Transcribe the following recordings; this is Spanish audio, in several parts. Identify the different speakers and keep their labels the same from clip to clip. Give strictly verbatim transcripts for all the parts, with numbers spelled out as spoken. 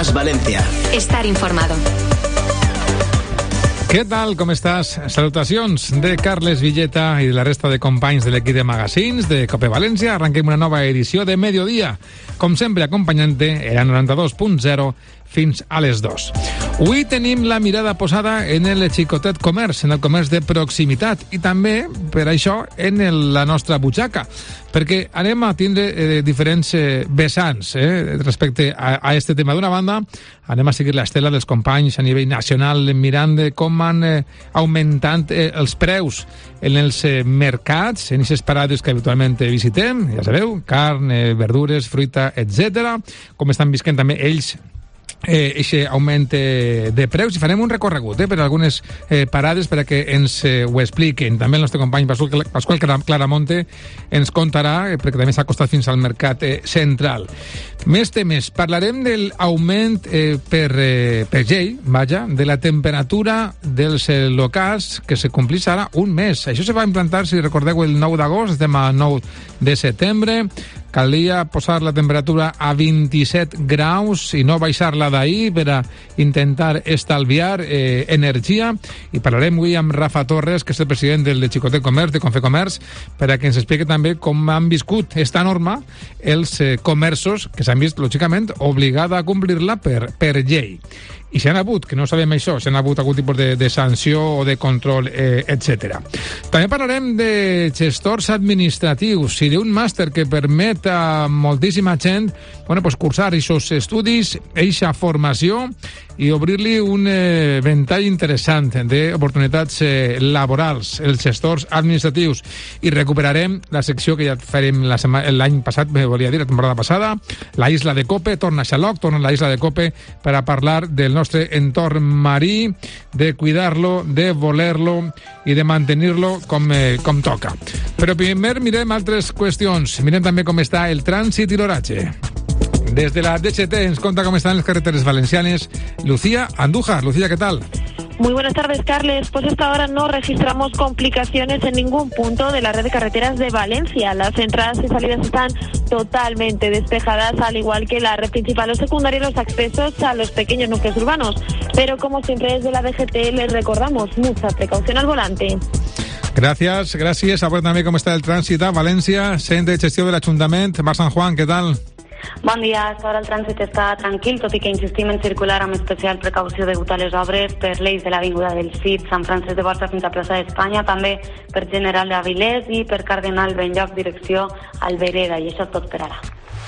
Speaker 1: Más Valencia.
Speaker 2: Estar informado.
Speaker 3: Què tal, com estàs? Salutacions de Carles Villeta i de la resta de companys de l'equip de magazines de Cope València. Arrenquem una nova edició de Mediodía. Com sempre, acompanyant-te, era noranta-dos punt zero fins a les dos. Avui tenim la mirada posada en el xicotet comerç, en el comerç de proximitat i també, per això, en el, la nostra butxaca, perquè anem a tindre eh, diferents eh, vessants eh, respecte a, a este tema. D'una banda, anem a seguir l'estela dels companys a nivell nacional mirant de com han eh, augmentant eh, els preus en els eh, mercats, en aquestes parades que habitualment visitem, ja sabeu, carn, eh, verdures, fruita, etcètera, com estan visquent també ells eh, eixe augment eh, de preus, i farem un recorregut eh, per algunes eh, parades per a que ens eh, ho expliquen. També el nostre company Pascual, Pascual Claramonte ens contarà, eh, perquè també s'ha acostat fins al mercat eh, central. Més temes. Parlarem de l'augment eh, per, eh, per llei, vaja, de la temperatura dels eh, locals, que se complís ara un mes. Això se va implantar, si recordeu, el nou d'agost, estem a nou de setembre. Calia posar la temperatura a vint-i-set graus i no baixar-la d'ahir per a intentar estalviar eh, energia. I parlarem avui amb Rafa Torres, que és el president del Xicotet Comerç, de Confecomerç, per a que ens expliqui també com han viscut esta norma els eh, comerços que s'han vist, lògicament, obligada a complir-la per, per llei. I si han hagut, que no sabem això, si han hagut algun tipus de, de sanció o de control, eh, etcètera. També parlarem de gestors administratius i d'un màster que permet a moltíssima gent, bueno, pues, cursar aquests estudis, eixa formació i obrir-li un eh, ventall interessant d'oportunitats eh, laborals, els gestors administratius. I recuperarem la secció que ja farem la sema, l'any passat, me volia dir, la temporada passada, la Isla de Cope, torna a Xaloc, torna a la Isla de Cope per a parlar del nostre entorn marí, de cuidar-lo, de voler-lo i de mantenir-lo com, eh, com toca. Però primer mirem altres qüestions. Mirem també com està el trànsit i l'oratge. Des de la D G T ens conta com estan les carreteres valencianes Lucía Andújar. Lucía, ¿qué tal?
Speaker 4: Muy buenas tardes, Carles. Pues hasta ahora no registramos complicaciones en ningún punto de la red de carreteras de Valencia. Las entradas y salidas están totalmente despejadas, al igual que la red principal o secundaria y los accesos a los pequeños núcleos urbanos. Pero como siempre desde la D G T les recordamos mucha precaución al volante.
Speaker 3: Gràcies, gràcies. A veure també com està el trànsit a València. Centre de gestió de l'Ajuntament. Mar Sant Juan, què tal?
Speaker 5: Bon dia, a ara el trànsit està tranquil, tot i que insistim en circular amb especial precaució degut a les obres per l'eix de l'Avinguda del Cid, Sant Francesc de Borja fins a plaça d'Espanya, també per General d'Avilés i per Cardenal Benlloc, direcció Albereda, i això és tot per ara.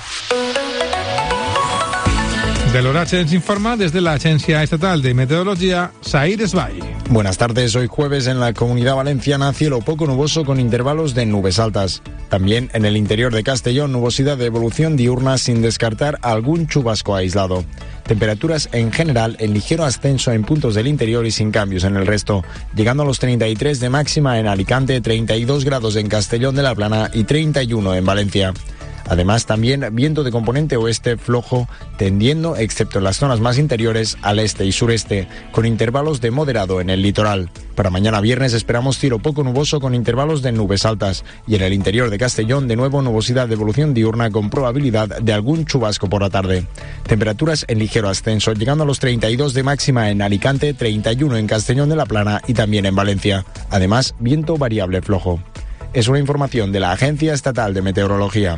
Speaker 3: De l'oratge ens informa desde la Agencia Estatal de Meteorología, Said Esbai.
Speaker 6: Buenas tardes. Hoy jueves en la Comunidad Valenciana cielo poco nuboso con intervalos de nubes altas. También en el interior de Castellón nubosidad de evolución diurna sin descartar algún chubasco aislado. Temperaturas en general en ligero ascenso en puntos del interior y sin cambios en el resto, llegando a los treinta y tres de máxima en Alicante, treinta y dos grados en Castellón de la Plana y treinta y uno en Valencia. Además, también viento de componente oeste flojo, tendiendo, excepto en las zonas más interiores, al este y sureste, con intervalos de moderado en el litoral. Para mañana viernes esperamos cielo poco nuboso con intervalos de nubes altas, y en el interior de Castellón, de nuevo nubosidad de evolución diurna con probabilidad de algún chubasco por la tarde. Temperaturas en ligero ascenso, llegando a los treinta y dos de máxima en Alicante, treinta y uno en Castellón de la Plana y también en Valencia. Además, viento variable flojo. Es una información de la Agencia Estatal de Meteorología.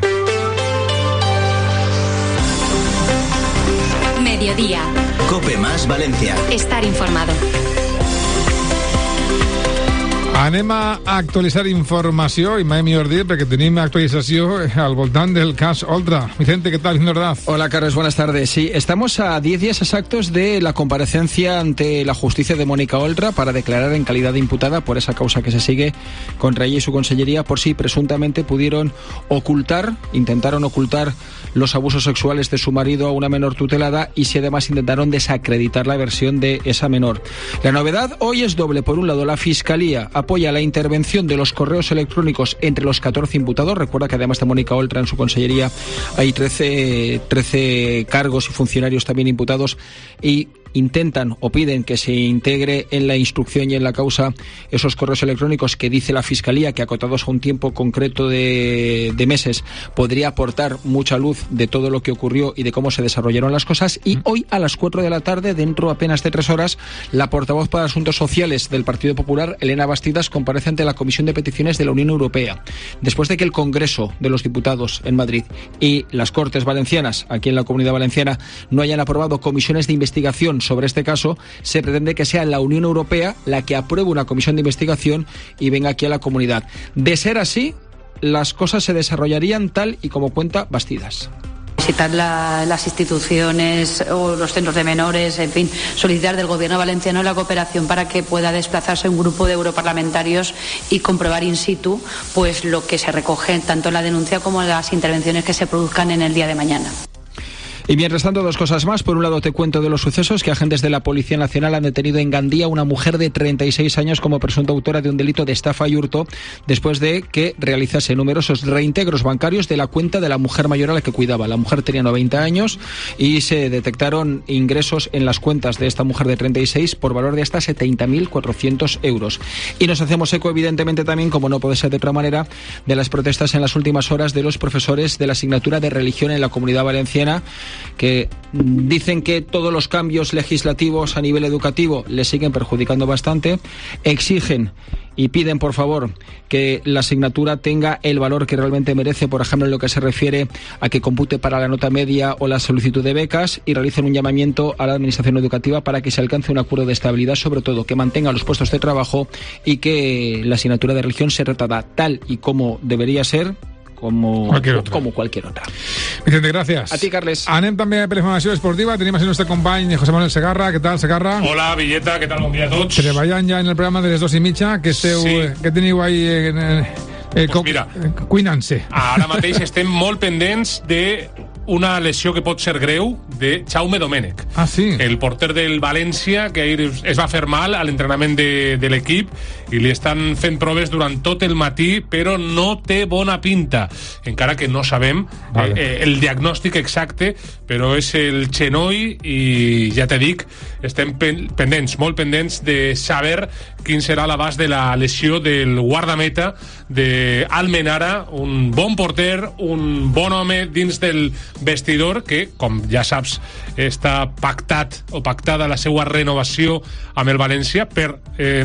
Speaker 2: Mediodía.
Speaker 1: Cope Más Valencia.
Speaker 2: Estar informado.
Speaker 3: Anem a actualitzar informació, i mai millor dir, perquè tenim actualització al voltant del cas Oltra. Vicente, ¿qué tal?
Speaker 7: Hola, Carlos, buenas tardes. Sí, estamos a diez días exactos de la comparecencia ante la justicia de Mónica Oltra para declarar en calidad de imputada por esa causa que se sigue contra ella y su consellería por si presuntamente pudieron ocultar, intentaron ocultar los abusos sexuales de su marido a una menor tutelada y si además intentaron desacreditar la versión de esa menor. La novedad hoy es doble. Por un lado, la Fiscalía apoya la intervención de los correos electrónicos entre los catorce imputados. Recuerda que además de Mónica Oltra en su consellería hay trece, trece cargos y funcionarios también imputados, y intentan o piden que se integre en la instrucción y en la causa esos correos electrónicos que dice la Fiscalía que, acotados a un tiempo concreto de, de meses, podría aportar mucha luz de todo lo que ocurrió y de cómo se desarrollaron las cosas. Y hoy a las cuatro de la tarde, dentro apenas de tres horas, la portavoz para Asuntos Sociales del Partido Popular, Elena Bastidas, comparece ante la Comisión de Peticiones de la Unión Europea. Después de que el Congreso de los Diputados en Madrid y las Cortes Valencianas, aquí en la Comunidad Valenciana, no hayan aprobado comisiones de investigación sobre este caso, se pretende que sea la Unión Europea la que apruebe una comisión de investigación y venga aquí a la comunidad. De ser así, las cosas se desarrollarían tal y como cuenta Bastidas.
Speaker 8: Visitar la, las instituciones o los centros de menores, en fin, solicitar del Gobierno valenciano la cooperación para que pueda desplazarse un grupo de europarlamentarios y comprobar in situ pues lo que se recoge tanto en la denuncia como en las intervenciones que se produzcan en el día de mañana.
Speaker 7: Y bien, restando dos cosas más. Por un lado, te cuento de los sucesos que agentes de la Policía Nacional han detenido en Gandía a una mujer de treinta y seis años como presunta autora de un delito de estafa y hurto después de que realizase numerosos reintegros bancarios de la cuenta de la mujer mayor a la que cuidaba. La mujer tenía noventa años y se detectaron ingresos en las cuentas de esta mujer de treinta y seis por valor de hasta setenta mil cuatrocientos euros. Y nos hacemos eco, evidentemente, también, como no puede ser de otra manera, de las protestas en las últimas horas de los profesores de la asignatura de religión en la Comunidad Valenciana, que dicen que todos los cambios legislativos a nivel educativo les siguen perjudicando bastante, exigen y piden, por favor, que la asignatura tenga el valor que realmente merece, por ejemplo, en lo que se refiere a que compute para la nota media o la solicitud de becas, y realicen un llamamiento a la Administración Educativa para que se alcance un acuerdo de estabilidad, sobre todo que mantenga los puestos de trabajo y que la asignatura de religión se retrata tal y como debería ser, como cualquier otra. Como cualquier otra.
Speaker 3: Vicente, gracias.
Speaker 7: A ti, Carles.
Speaker 3: Anem també a Informació Esportiva. Tenim el nostre company José Manuel Segarra. Què tal, Segarra?
Speaker 9: Hola, Villeta, què tal? Bon dia a tots.
Speaker 3: Treballant ja en el programa de les dos i mitja, que esteu, sí. eh, que teniu ahí en, eh, eh,
Speaker 9: pues mira,
Speaker 3: cuinant-se.
Speaker 9: Ara mateix estem molt pendents de una lesió que pot ser greu de Jaume Domènech.
Speaker 3: Ah, sí?
Speaker 9: El porter del València, que ahir es va fer mal a l'entrenament de, de l'equip i li estan fent proves durant tot el matí, però no té bona pinta. Encara que no sabem vale. eh, el diagnòstic exacte, però és el genoll i ja te dic, estem pendents, molt pendents de saber quin serà l'abast de la lesió del guardameta d'Almenara, un bon porter, un bon home dins del vestidor que, com ja saps, està pactat o pactada la seva renovació amb el València per eh,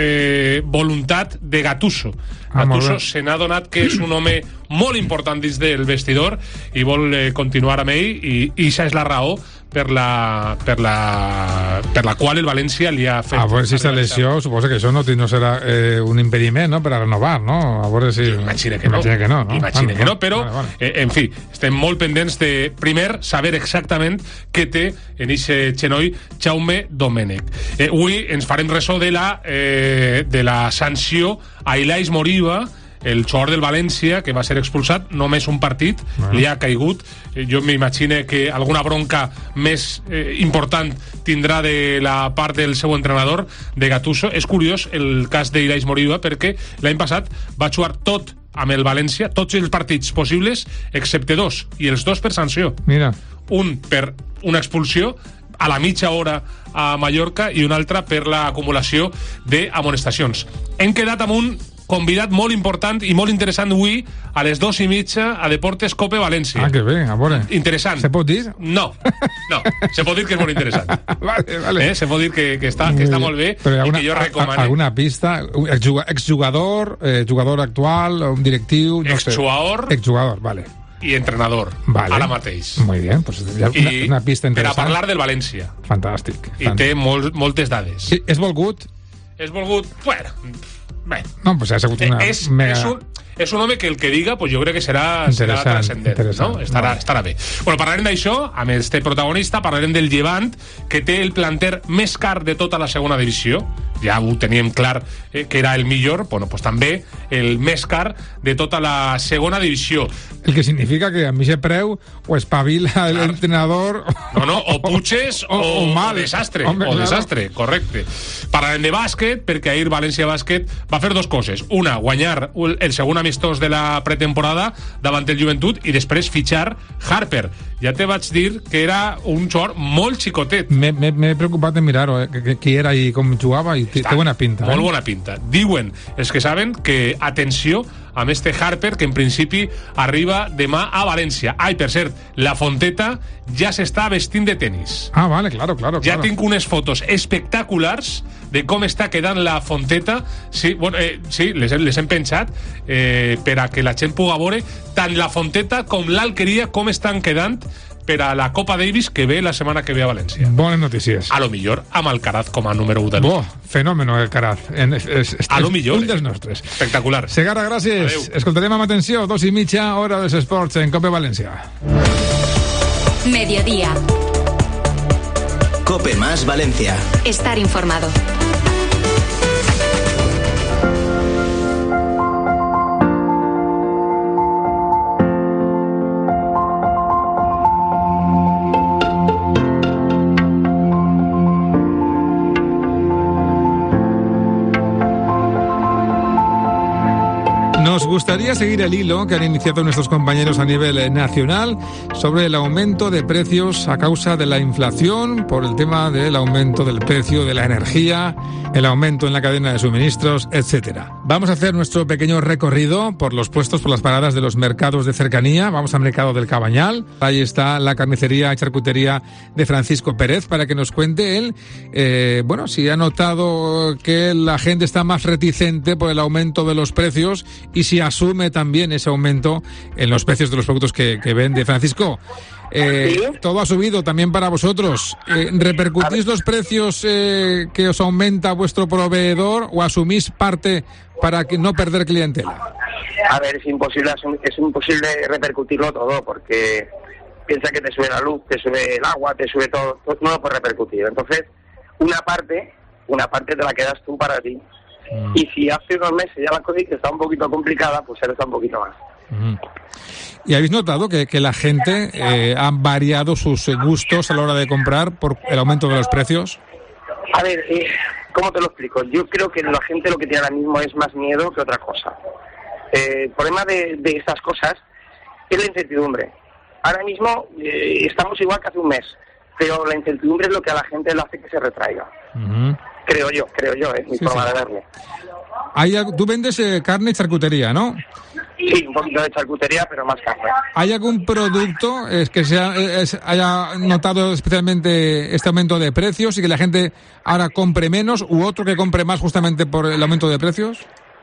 Speaker 9: eh, voluntat de Gattuso.
Speaker 3: Ah,
Speaker 9: Gattuso se n'ha donat que és un home molt important dins del vestidor i vol eh, continuar amb ell, i això és la raó per la, per la, per la qual el València li ha fet...
Speaker 3: A veure si esta lesió, suposo que això no, no serà eh, un impediment, no?, per a renovar, no? A veure si...
Speaker 9: Imagina que no.
Speaker 3: Imagina que no, no?
Speaker 9: Imagina
Speaker 3: ah,
Speaker 9: que no, però,
Speaker 3: vale, vale.
Speaker 9: Eh, en fi, estem molt pendents de, primer, saber exactament què té en eixe genoll Jaume Domènech. Eh, avui ens farem ressò de la, eh, de la sanció a Ilais Moriba, el jugador del València, que va ser expulsat només un partit, bueno. li ha caigut. Jo m'imagino que alguna bronca més eh, important tindrà de la part del seu entrenador, de Gattuso. És curiós el cas d'Ilais Moriba, perquè l'any passat va jugar tot amb el València, tots els partits possibles, excepte dos, i els dos per sanció.
Speaker 3: Mira.
Speaker 9: Un per una expulsió a la mitja hora a Mallorca i un altre per l'acumulació d'amonestacions. Hem quedat amb un convidat molt important i molt interessant avui a les dos i mitja a Deportes Cope València.
Speaker 3: Ah, que bé, a veure.
Speaker 9: Interessant.
Speaker 3: Se pot dir?
Speaker 9: No, no. Se pot dir que és molt interessant.
Speaker 3: Vale, vale.
Speaker 9: Eh? Se pot dir que, que, està, que està molt bé
Speaker 3: però
Speaker 9: i
Speaker 3: una,
Speaker 9: que jo recomano.
Speaker 3: Alguna pista? Exjugador, eh, jugador actual, un directiu... No
Speaker 9: Exjugador.
Speaker 3: Sé. Exjugador, vale.
Speaker 9: I entrenador,
Speaker 3: vale.
Speaker 9: Ara mateix.
Speaker 3: Muy bien, pues una, una pista interessant.
Speaker 9: Per a parlar del València.
Speaker 3: Fantàstic.
Speaker 9: I té molt, moltes dades.
Speaker 3: I és volgut?
Speaker 9: És volgut, bueno... Bé.
Speaker 3: No, pues ha sigut una
Speaker 9: és,
Speaker 3: mega...
Speaker 9: és, un, és un home que el que diga pues jo crec que serà, serà transcendent, no? Estarà, estarà bé. Bueno, parlarem d'això amb este protagonista, parlarem del Llevant, que té el planter més car de tota la segona divisió, ja ho teníem clar eh, que era el millor, bueno, pues també el més car de tota la segona divisió.
Speaker 3: El que significa que a mi se preu o espavila el entrenador...
Speaker 9: No, no, o puches o,
Speaker 3: o, o, mal.
Speaker 9: o desastre,
Speaker 3: Hombre,
Speaker 9: o
Speaker 3: claro.
Speaker 9: desastre, correcte. Parlarem de bàsquet, perquè ahir València Bàsquet va fer dos coses. Una, guanyar el segon amistós de la pretemporada davant el Joventut i després fitxar Harper. Ja te vaig dir que era un jugador molt xicotet.
Speaker 3: M'he preocupat de mirar-ho, eh, qui era i com jugava, i té bona pinta.
Speaker 9: Molt
Speaker 3: eh?
Speaker 9: bona pinta. Diuen els que saben que, atenció, amb este Harper, que en principi arriba demà a València. Ai, per cert, la Fonteta ja s'està vestint de tenis.
Speaker 3: Ah, vale, claro, claro.
Speaker 9: Ja
Speaker 3: claro.
Speaker 9: tinc unes fotos espectaculars de com està quedant la Fonteta. Sí, bueno, eh, sí les, les hem penjat eh, per a que la gent pugui veure tant la Fonteta com l'Alqueria com estan quedant per a la Copa Davis que ve la setmana que ve a València.
Speaker 3: Bones notícies.
Speaker 9: A lo millor amb Alcaraz com a número u del...
Speaker 3: Bo, fenòmeno Alcaraz. En, es, es, es,
Speaker 9: a lo millor.
Speaker 3: Un dels nostres.
Speaker 9: Espectacular.
Speaker 3: Segarra, gràcies.
Speaker 9: Adeu.
Speaker 3: Escoltarem amb atenció, dos i mitja, hora dels esports en Cope València.
Speaker 2: Mediodía.
Speaker 1: Cope Más Valencia.
Speaker 2: Estar informado.
Speaker 3: Nos gustaría seguir el hilo que han iniciado nuestros compañeros a nivel nacional sobre el aumento de precios a causa de la inflación, por el tema del aumento del precio de la energía, el aumento en la cadena de suministros, etcétera. Vamos a hacer nuestro pequeño recorrido por los puestos, por las paradas de los mercados de cercanía. Vamos al mercado del Cabañal. Ahí está la carnicería y charcutería de Francisco Pérez para que nos cuente él, eh, bueno, si ha notado que la gente está más reticente por el aumento de los precios y si asume también ese aumento en los precios de los productos que, que vende. Francisco, eh, ¿Sí? todo ha subido también para vosotros. Eh, ¿Repercutís los precios eh, que os aumenta vuestro proveedor o asumís parte para que no perder clientela?
Speaker 10: A ver, es imposible, es imposible repercutirlo todo, porque piensa que te sube la luz, te sube el agua, te sube todo, no lo puedes repercutir. Entonces, una parte, una parte te la quedas tú para ti. Mm. Y si hace unos meses ya la cosa está un poquito complicada, pues ahora está un poquito más.
Speaker 3: Mm. ¿Y habéis notado que, que la gente eh, ha variado sus gustos a la hora de comprar por el aumento de los precios?
Speaker 10: A ver, eh, ¿cómo te lo explico? Yo creo que la gente lo que tiene ahora mismo es más miedo que otra cosa. Eh, el problema de, de estas cosas es la incertidumbre. Ahora mismo eh, estamos igual que hace un mes, pero la incertidumbre es lo que a la gente le hace que se retraiga. Uh-huh. Creo yo, creo yo, es mi sí, forma sí. de verlo.
Speaker 3: Hay, tú vendes eh, carne y charcutería, ¿no?
Speaker 10: Sí, un poquito de charcutería, pero más carne.
Speaker 3: ¿Hay algún producto es que se ha, es, haya notado especialmente este aumento de precios y que la gente ahora compre menos u otro que compre más justamente por el aumento de precios?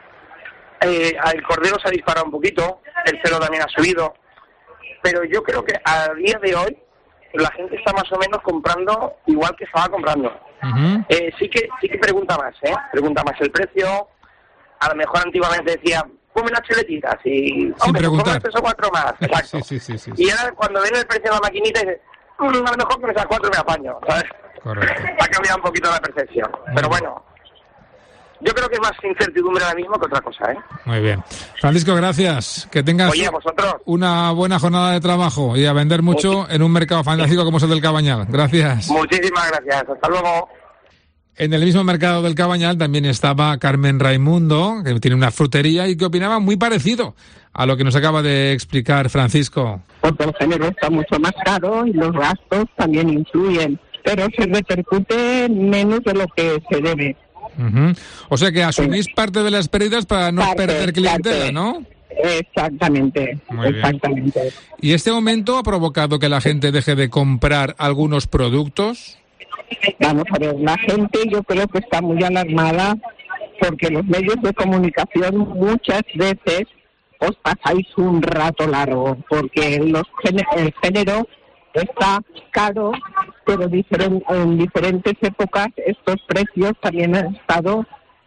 Speaker 10: Eh, el cordero se ha disparado un poquito, el cerdo también ha subido, pero yo creo que a día de hoy la gente está más o menos comprando igual que estaba comprando. Uh-huh. Eh, sí que sí que pregunta más, ¿eh? Pregunta más el precio. A lo mejor antiguamente decía, ponme unas chuletitas y, hombre, ponme tres o cuatro más. Exacto.
Speaker 3: Sí, sí, sí, sí,
Speaker 10: y ahora cuando ven el precio de la maquinita dices, mmm, a lo mejor con esas cuatro me apaño, ¿sabes?
Speaker 3: Correcto.
Speaker 10: Ha cambiado un poquito la percepción. Uh-huh. Pero bueno, yo creo que es más incertidumbre ahora mismo que otra cosa, ¿eh?
Speaker 3: Muy bien. Francisco, gracias. Que tengas
Speaker 10: Oye, ¿vosotros?
Speaker 3: una buena jornada de trabajo y a vender mucho Muchis- en un mercado fantástico como es el del Cabañal. Gracias.
Speaker 10: Muchísimas gracias. Hasta luego.
Speaker 3: En el mismo mercado del Cabañal también estaba Carmen Raimundo, que tiene una frutería y que opinaba muy parecido a lo que nos acaba de explicar Francisco.
Speaker 11: Porque el género está mucho más caro y los gastos también influyen, pero se repercute menos de lo que se debe.
Speaker 3: Uh-huh. O sea que asumís sí. parte de las pérdidas para no parte, perder clientela, parte. ¿no?
Speaker 11: Exactamente,
Speaker 3: Muy
Speaker 11: exactamente.
Speaker 3: Bien. ¿Y este aumento ha provocado que la gente deje de comprar algunos productos?
Speaker 11: Vamos a ver, la gente yo creo que está muy alarmada porque los medios de comunicación muchas veces os pasáis un rato largo porque los, el género está caro, pero diferen, en diferentes épocas estos precios también han estado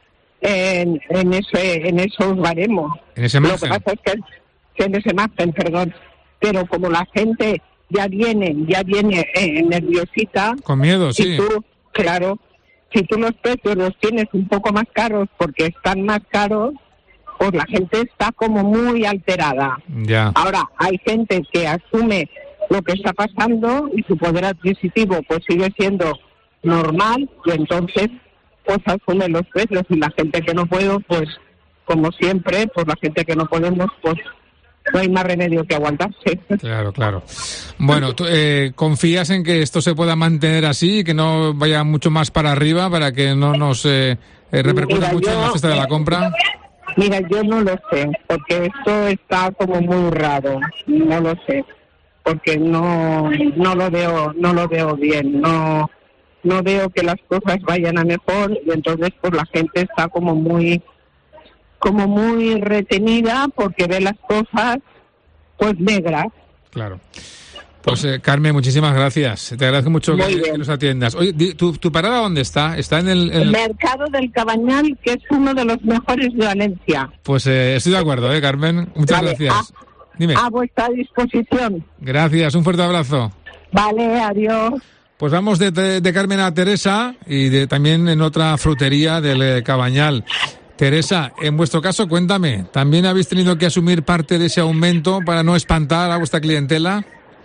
Speaker 11: en, en, ese, en esos baremos.
Speaker 3: En ese margen.
Speaker 11: Lo que pasa es que, que en ese margen, perdón, pero como la gente ya viene, ya viene eh, nerviosita.
Speaker 3: Con miedo, sí.
Speaker 11: Y tú, claro, si tú los precios los tienes un poco más caros porque están más caros, pues la gente está como muy alterada.
Speaker 3: Ya.
Speaker 11: Ahora, hay gente que asume lo que está pasando y su poder adquisitivo pues sigue siendo normal y entonces pues asume los precios, y la gente que no puede, pues como siempre, pues la gente que no podemos, pues no hay más remedio que aguantarse.
Speaker 3: Claro, claro. Bueno, ¿tú, eh, ¿confías en que esto se pueda mantener así y que no vaya mucho más para arriba para que no nos eh, eh, repercuta
Speaker 11: Mira,
Speaker 3: mucho
Speaker 11: yo,
Speaker 3: en la cesta de la compra?
Speaker 11: Mira, yo no lo sé, porque esto está como muy raro, no lo sé, porque no no lo veo no lo veo bien, no no veo que las cosas vayan a mejor, y entonces pues la gente está como muy como muy retenida porque ve las cosas pues negras.
Speaker 3: Claro. Pues eh, Carmen, muchísimas gracias. Te agradezco mucho que, que nos atiendas. Oye, di- ¿tu, ¿tu parada dónde está? ¿Está en el...? en
Speaker 11: El
Speaker 3: el...
Speaker 11: mercado del Cabañal, que es uno de los mejores de Valencia.
Speaker 3: Pues eh, estoy de acuerdo, ¿eh, Carmen? Muchas
Speaker 11: Vale,
Speaker 3: gracias.
Speaker 11: a,
Speaker 3: Dime.
Speaker 11: a vuestra disposición.
Speaker 3: Gracias, un fuerte abrazo.
Speaker 11: Vale, adiós.
Speaker 3: Pues vamos de, de, de Carmen a Teresa y de, también en otra frutería del eh, Cabañal. Teresa, en vuestro caso, cuéntame, ¿también habéis tenido que asumir parte de ese aumento para no espantar a vuestra clientela?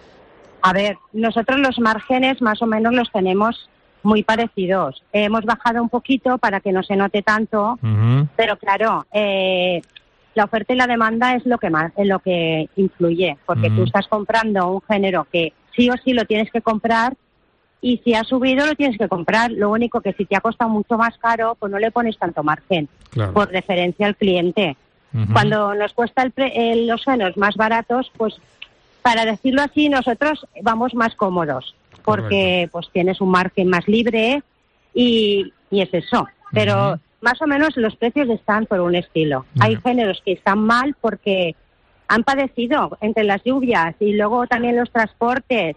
Speaker 12: A ver, nosotros los márgenes más o menos los tenemos muy parecidos. Eh, hemos bajado un poquito para que no se note tanto,
Speaker 3: Uh-huh.
Speaker 12: pero claro, eh, la oferta y la demanda es lo que más, es lo que influye, porque
Speaker 3: Ujú.
Speaker 12: tú estás comprando un género que sí o sí lo tienes que comprar, y si ha subido lo tienes que comprar. Lo único que si te ha costado mucho más caro, pues no le pones tanto margen,
Speaker 3: Claro.
Speaker 12: por deferencia al cliente.
Speaker 3: Ujú.
Speaker 12: Cuando nos cuesta el pre- el- los géneros más baratos, pues para decirlo así, nosotros vamos más cómodos, porque pues tienes un margen más libre y, y es eso. Pero
Speaker 13: Ujú.
Speaker 12: más o menos los precios están por un estilo. Hay géneros que están mal porque han padecido entre las lluvias y luego también los transportes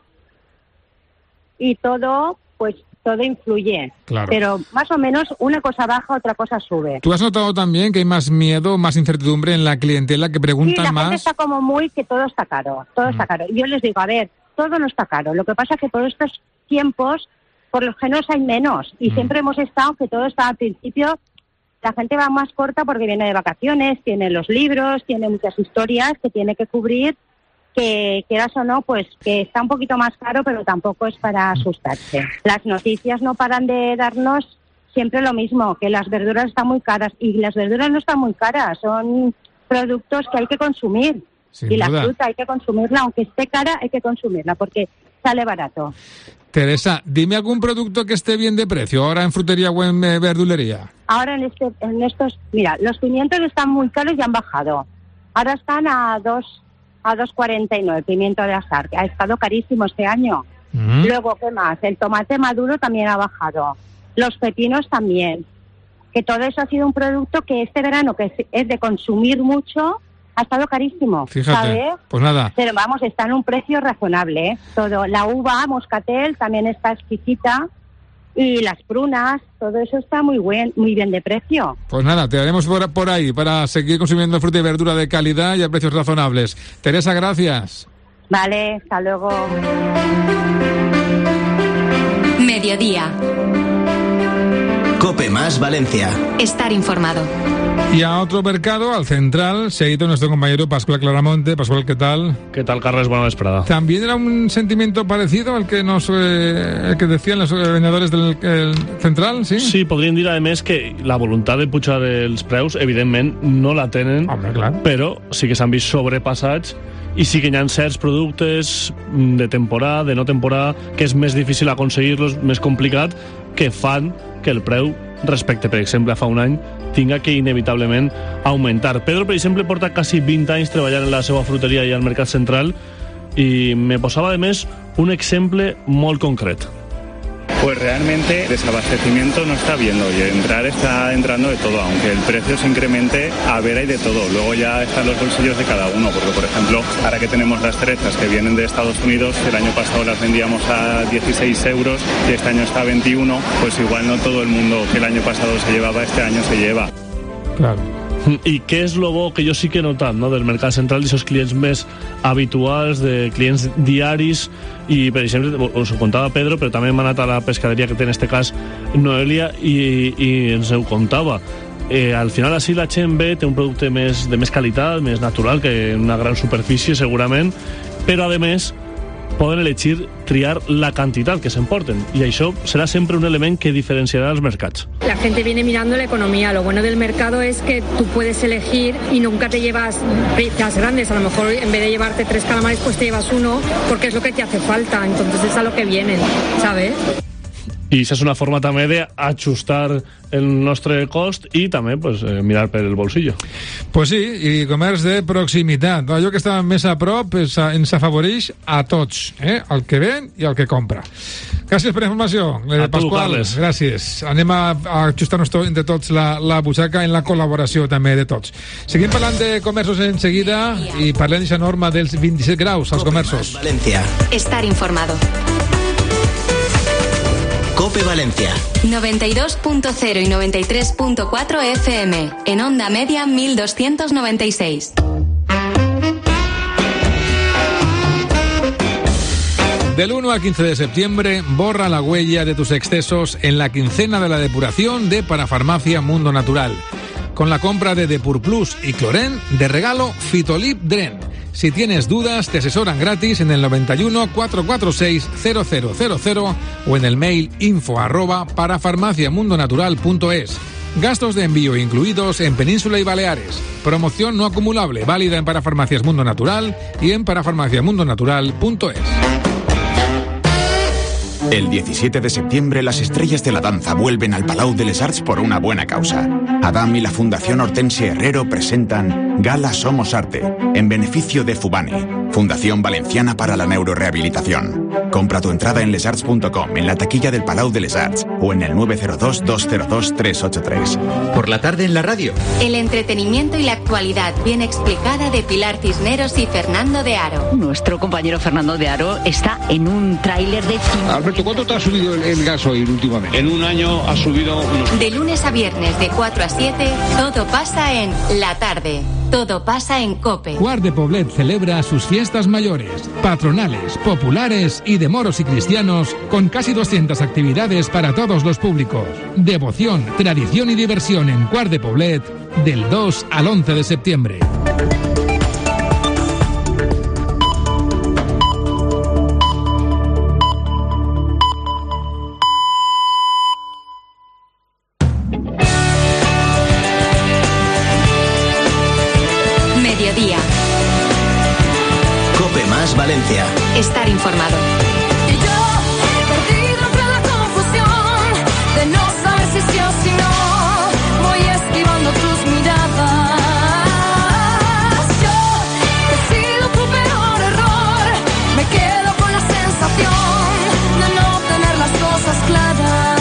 Speaker 12: y todo, pues todo influye.
Speaker 3: Claro.
Speaker 12: Pero más o menos una cosa baja, otra cosa sube.
Speaker 3: ¿Tú has notado también que hay más miedo, más incertidumbre en la clientela, que
Speaker 12: Sí,
Speaker 3: preguntan
Speaker 12: la gente
Speaker 3: más?
Speaker 12: está como muy que todo está caro, todo está caro. Yo les digo, a ver, todo no está caro. Lo que pasa es que por estos tiempos, por los géneros hay menos. Y siempre hemos estado que todo está al principio, la gente va más corta porque viene de vacaciones, tiene los libros, tiene muchas historias que tiene que cubrir, que quieras o no, pues que está un poquito más caro, pero tampoco es para asustarse. Las noticias no paran de darnos siempre lo mismo, que las verduras están muy caras, y las verduras no están muy caras, son productos que hay que consumir.
Speaker 3: Sin
Speaker 12: y la
Speaker 3: duda.
Speaker 12: fruta hay que consumirla, aunque esté cara, hay que consumirla, porque sale barato.
Speaker 3: Teresa, dime algún producto que esté bien de precio ahora en frutería o en eh, verdulería.
Speaker 12: Ahora en este, en estos, mira, los pimientos están muy caros y han bajado. Ahora están a dos a dos cuarenta y nueve, pimiento de azar, que ha estado carísimo este año.
Speaker 3: Mm.
Speaker 12: Luego, ¿qué más? El tomate maduro también ha bajado. Los pepinos también. Que todo eso ha sido un producto que este verano, que es, es de consumir mucho, ha estado carísimo.
Speaker 3: Fíjate,
Speaker 12: ¿sabes?
Speaker 3: pues nada.
Speaker 12: Pero vamos, está en un precio razonable, ¿eh? Todo. La uva, moscatel, también está exquisita. Y las prunas, todo eso está muy buen, muy bien de precio.
Speaker 3: Pues nada, te haremos por, por ahí para seguir consumiendo fruta y verdura de calidad y a precios razonables. Teresa, gracias.
Speaker 12: Vale, hasta luego.
Speaker 2: Mediodía.
Speaker 1: Cope Más Valencia.
Speaker 2: Estar informado.
Speaker 3: Y a otro mercado, al central, se ha ido nuestro compañero Pascual Claramonte. Pascual, ¿qué tal?
Speaker 14: ¿Qué tal, Carles? Buena vesprada.
Speaker 3: ¿También era un sentimiento parecido al que nos eh, el que decían los vendedores del el central? Sí,
Speaker 14: Sí, podríem dir, a més, que la voluntat de pujar els preus, evidentment, no la tenen,
Speaker 3: Home, clar.
Speaker 14: però sí que s'han vist sobrepassats i sí que hi ha certs productes de temporada, de no temporada, que és més difícil aconseguir-los, més complicat, que fan que el preu respecte, per exemple, a fa un any, tinga que inevitablement augmentar. Pedro, per exemple, porta quasi vint anys treballant en la seva fruteria i al mercat central i me posava, de més, un exemple molt concret.
Speaker 15: Pues realmente desabastecimiento no está habiendo y entrar está entrando de todo, aunque el precio se incremente, a ver, hay de todo. Luego ya están los bolsillos de cada uno, porque por ejemplo, ahora que tenemos las cerezas que vienen de Estados Unidos, el año pasado las vendíamos a dieciséis euros y este año está a veintiuno, pues igual no todo el mundo que el año pasado se llevaba, este año se lleva.
Speaker 3: Claro.
Speaker 14: I què és lo bo que jo sí que he notat, no?, del mercat central, d'aquests clients més habituals, de clients diaris, i per exemple, us ho contava Pedro, però també hem anat a la pescaderia que té en este cas Noelia, i, i ens ho contava. Eh, al final així la gent ve, té un producte més, de més qualitat, més natural, que en una gran superfície segurament, però a més poden elegir triar la cantidad que se emporten, y això será siempre un elemento que diferenciará los mercados.
Speaker 13: La gente viene mirando la economía. Lo bueno del mercado es que tú puedes elegir y nunca te llevas piezas grandes. A lo mejor en vez de llevarte tres calamares, pues te llevas uno, porque es lo que te hace falta. Entonces es a lo que vienen, ¿sabes?
Speaker 14: I això és una forma també d'ajustar el nostre cost i també pues, eh, mirar per el bolsillo.
Speaker 3: Pues sí, i comerç de proximitat. Allò que està més a prop es, ens afavoreix a tots, eh? El que ven i el que compra. Gràcies per la informació, eh, Pasqual. Tu, gràcies. Anem a, a ajustar-nos tot, entre tots la, la butxaca en la col·laboració també de tots. Seguim parlant de comerços en seguida i parlem d'aquesta norma dels vint-i-set graus als comerços.
Speaker 1: Valencia.
Speaker 2: Estar informado.
Speaker 1: Cope Valencia.
Speaker 2: noventa y dos punto cero y noventa y tres punto cuatro F M. En onda media mil doscientos noventa y seis.
Speaker 3: Del uno al quince de septiembre, borra la huella de tus excesos en la quincena de la depuración de Parafarmacia Mundo Natural. Con la compra de Depur Plus y Cloren, de regalo Fitolip Dren. Si tienes dudas, te asesoran gratis en el noventa y uno, cuatrocientos cuarenta y seis, cero cero cero cero o en el mail info arroba parafarmaciamundonatural punto es. Gastos de envío incluidos en Península y Baleares. Promoción no acumulable, válida en Parafarmacias Mundo Natural y en parafarmaciamundonatural punto es.
Speaker 16: El diecisiete de septiembre, las estrellas de la danza vuelven al Palau de les Arts por una buena causa. Adam y la Fundación Hortensia Herrero presentan Gala Somos Arte, en beneficio de Fubani, Fundación Valenciana para la Neurorehabilitación. Compra tu entrada en lesarts punto com, en la taquilla del Palau de les Arts o en el nueve cero dos, dos cero dos, tres ocho tres.
Speaker 1: Por la tarde en la radio.
Speaker 2: El entretenimiento y la actualidad bien explicada de Pilar Cisneros y Fernando de Aro.
Speaker 17: Nuestro compañero Fernando de Aro está en un tráiler de cine.
Speaker 18: Alberto, ¿cuánto te ha subido el, el gasoil últimamente?
Speaker 19: En un año ha subido unos...
Speaker 2: De lunes a viernes de cuatro a siete, todo pasa en La Tarde. Todo pasa en COPE.
Speaker 3: Guard de Poblet celebra sus fiestas mayores, patronales, populares y de moros y cristianos, con casi doscientas actividades para todos los públicos. Devoción, tradición y diversión en Guard de Poblet del dos al once de septiembre.
Speaker 2: Mediodía.
Speaker 1: Cope más Valencia.
Speaker 2: Estar informado.
Speaker 20: Y yo he perdido entre la confusión de no saber si sí o si no. Voy esquivando tus miradas. Yo he sido tu peor error. Me quedo con la sensación de no tener las cosas claras.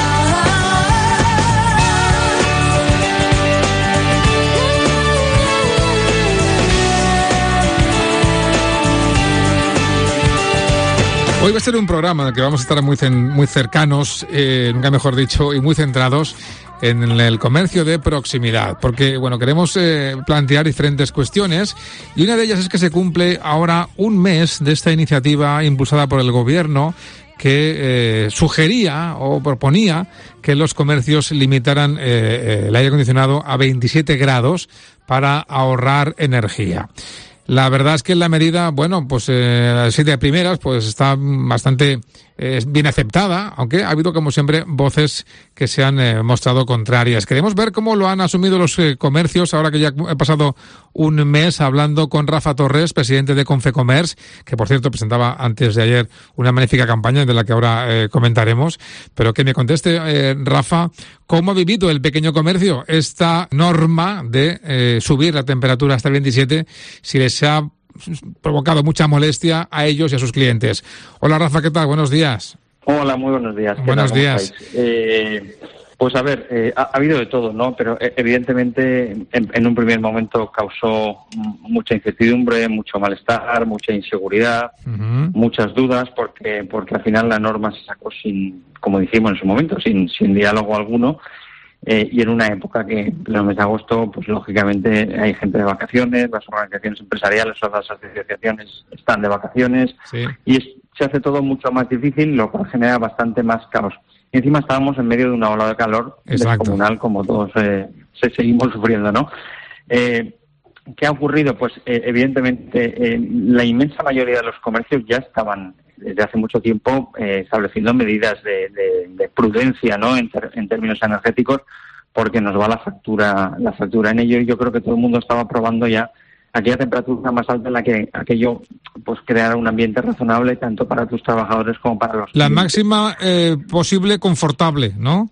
Speaker 3: Hoy va a ser un programa en el que vamos a estar muy, muy cercanos, eh, nunca mejor dicho, y muy centrados en el comercio de proximidad, porque bueno, queremos eh, plantear diferentes cuestiones y una de ellas es que se cumple ahora un mes de esta iniciativa impulsada por el gobierno que eh, sugería o proponía que los comercios limitaran eh, el aire acondicionado a veintisiete grados para ahorrar energía. La verdad es que la medida, bueno, pues eh, así de primeras, pues está bastante eh, bien aceptada, aunque ha habido, como siempre, voces que se han eh, mostrado contrarias. Queremos ver cómo lo han asumido los eh, comercios, ahora que ya he pasado un mes hablando con Rafa Torres, presidente de Confecomerç, que por cierto presentaba antes de ayer una magnífica campaña de la que ahora eh, comentaremos, pero que me conteste, eh, Rafa, ¿cómo ha vivido el pequeño comercio esta norma de eh, subir la temperatura hasta el veintisiete, si les ha provocado mucha molestia a ellos y a sus clientes? Hola Rafa, ¿qué tal? Buenos días.
Speaker 21: Hola, muy buenos días.
Speaker 3: Buenos días.
Speaker 21: Eh, pues a ver, eh, ha, ha habido de todo, ¿no? Pero eh, evidentemente en, en un primer momento causó mucha incertidumbre, mucho malestar, mucha inseguridad, uh-huh. muchas dudas, porque porque al final la norma se sacó sin, como dijimos en su momento, sin, sin diálogo alguno. eh, y en una época que en el mes de agosto, pues lógicamente hay gente de vacaciones, las organizaciones empresariales o las asociaciones están de vacaciones,
Speaker 3: sí.
Speaker 21: y es, se hace todo mucho más difícil, lo cual genera bastante más caos. Y encima estábamos en medio de una ola de calor descomunal, como todos eh, se seguimos sufriendo, ¿no? Eh, ¿Qué ha ocurrido? Pues eh, evidentemente eh, la inmensa mayoría de los comercios ya estaban desde hace mucho tiempo eh, estableciendo medidas de, de, de prudencia, ¿no? En, ter, en términos energéticos, porque nos va la factura, la factura en ello, y yo creo que todo el mundo estaba probando ya aquella temperatura más alta en la que aquello pues creara un ambiente razonable tanto para tus trabajadores como para los
Speaker 3: La
Speaker 21: clientes.
Speaker 3: máxima eh, posible confortable, ¿no?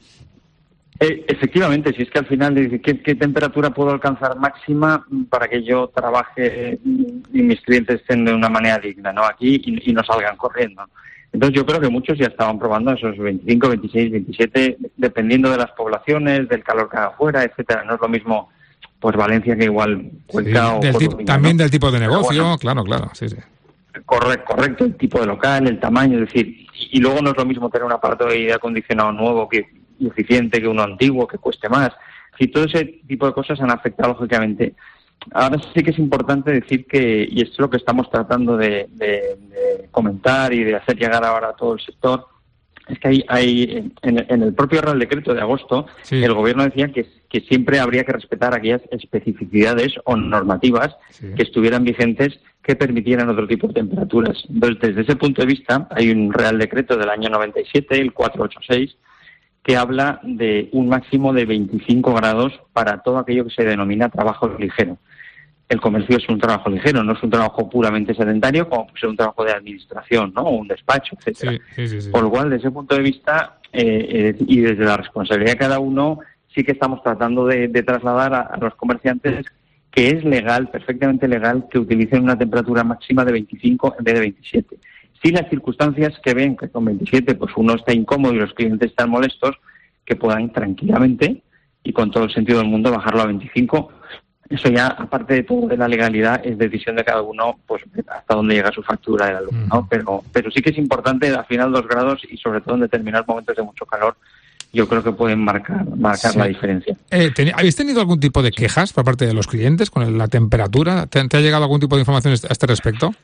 Speaker 21: Eh, efectivamente, si es que al final dice ¿qué, qué temperatura puedo alcanzar máxima para que yo trabaje y mis clientes estén de una manera digna, ¿no? Aquí y, y no salgan corriendo. Entonces yo creo que muchos ya estaban probando esos veinticinco, veintiséis, veintisiete, dependiendo de las poblaciones, del calor que haga afuera, etcétera. No es lo mismo pues Valencia que igual Cuenca
Speaker 3: Sí,
Speaker 21: o
Speaker 3: del
Speaker 21: Coruña,
Speaker 3: tip- también
Speaker 21: ¿no?
Speaker 3: del tipo de
Speaker 21: Pero
Speaker 3: negocio,
Speaker 21: bueno,
Speaker 3: claro, claro, sí, sí.
Speaker 21: Correcto, correcto, el tipo de local, el tamaño, es decir, y, y luego no es lo mismo tener un aparato de aire acondicionado nuevo que y eficiente que uno antiguo, que cueste más. Y todo ese tipo de cosas han afectado lógicamente. Ahora sí que es importante decir que, y esto es lo que estamos tratando de, de, de comentar y de hacer llegar ahora a todo el sector, es que hay, hay en, en el propio Real Decreto de agosto,
Speaker 3: sí.
Speaker 21: el Gobierno decía que, que siempre habría que respetar aquellas especificidades o normativas
Speaker 3: sí.
Speaker 21: que estuvieran vigentes que permitieran otro tipo de temperaturas. Entonces, desde ese punto de vista, hay un Real Decreto del año noventa y siete, el cuatrocientos ochenta y seis, que habla de un máximo de veinticinco grados para todo aquello que se denomina trabajo ligero. El comercio es un trabajo ligero, no es un trabajo puramente sedentario, como puede ser un trabajo de administración, ¿no? O un despacho, etcétera.
Speaker 3: Sí, sí, sí, sí.
Speaker 21: Por lo cual, desde ese punto de vista eh, eh, y desde la responsabilidad de cada uno, sí que estamos tratando de, de trasladar a, a los comerciantes que es legal, perfectamente legal, que utilicen una temperatura máxima de veinticinco en vez de veintisiete. Si las circunstancias que ven que con veintisiete pues uno está incómodo y los clientes están molestos, que puedan tranquilamente y con todo el sentido del mundo bajarlo a veinticinco. Eso ya, aparte de todo de la legalidad, es decisión de cada uno, pues hasta dónde llega su factura de la luz, ¿no? Pero, pero sí que es importante al final dos grados y sobre todo en determinados momentos de mucho calor, yo creo que pueden marcar, marcar
Speaker 3: Sí.
Speaker 21: la diferencia.
Speaker 3: Eh, ten- ¿Habéis tenido algún tipo de quejas por parte de los clientes con la temperatura? ¿Te, te ha llegado algún tipo de información a este respecto?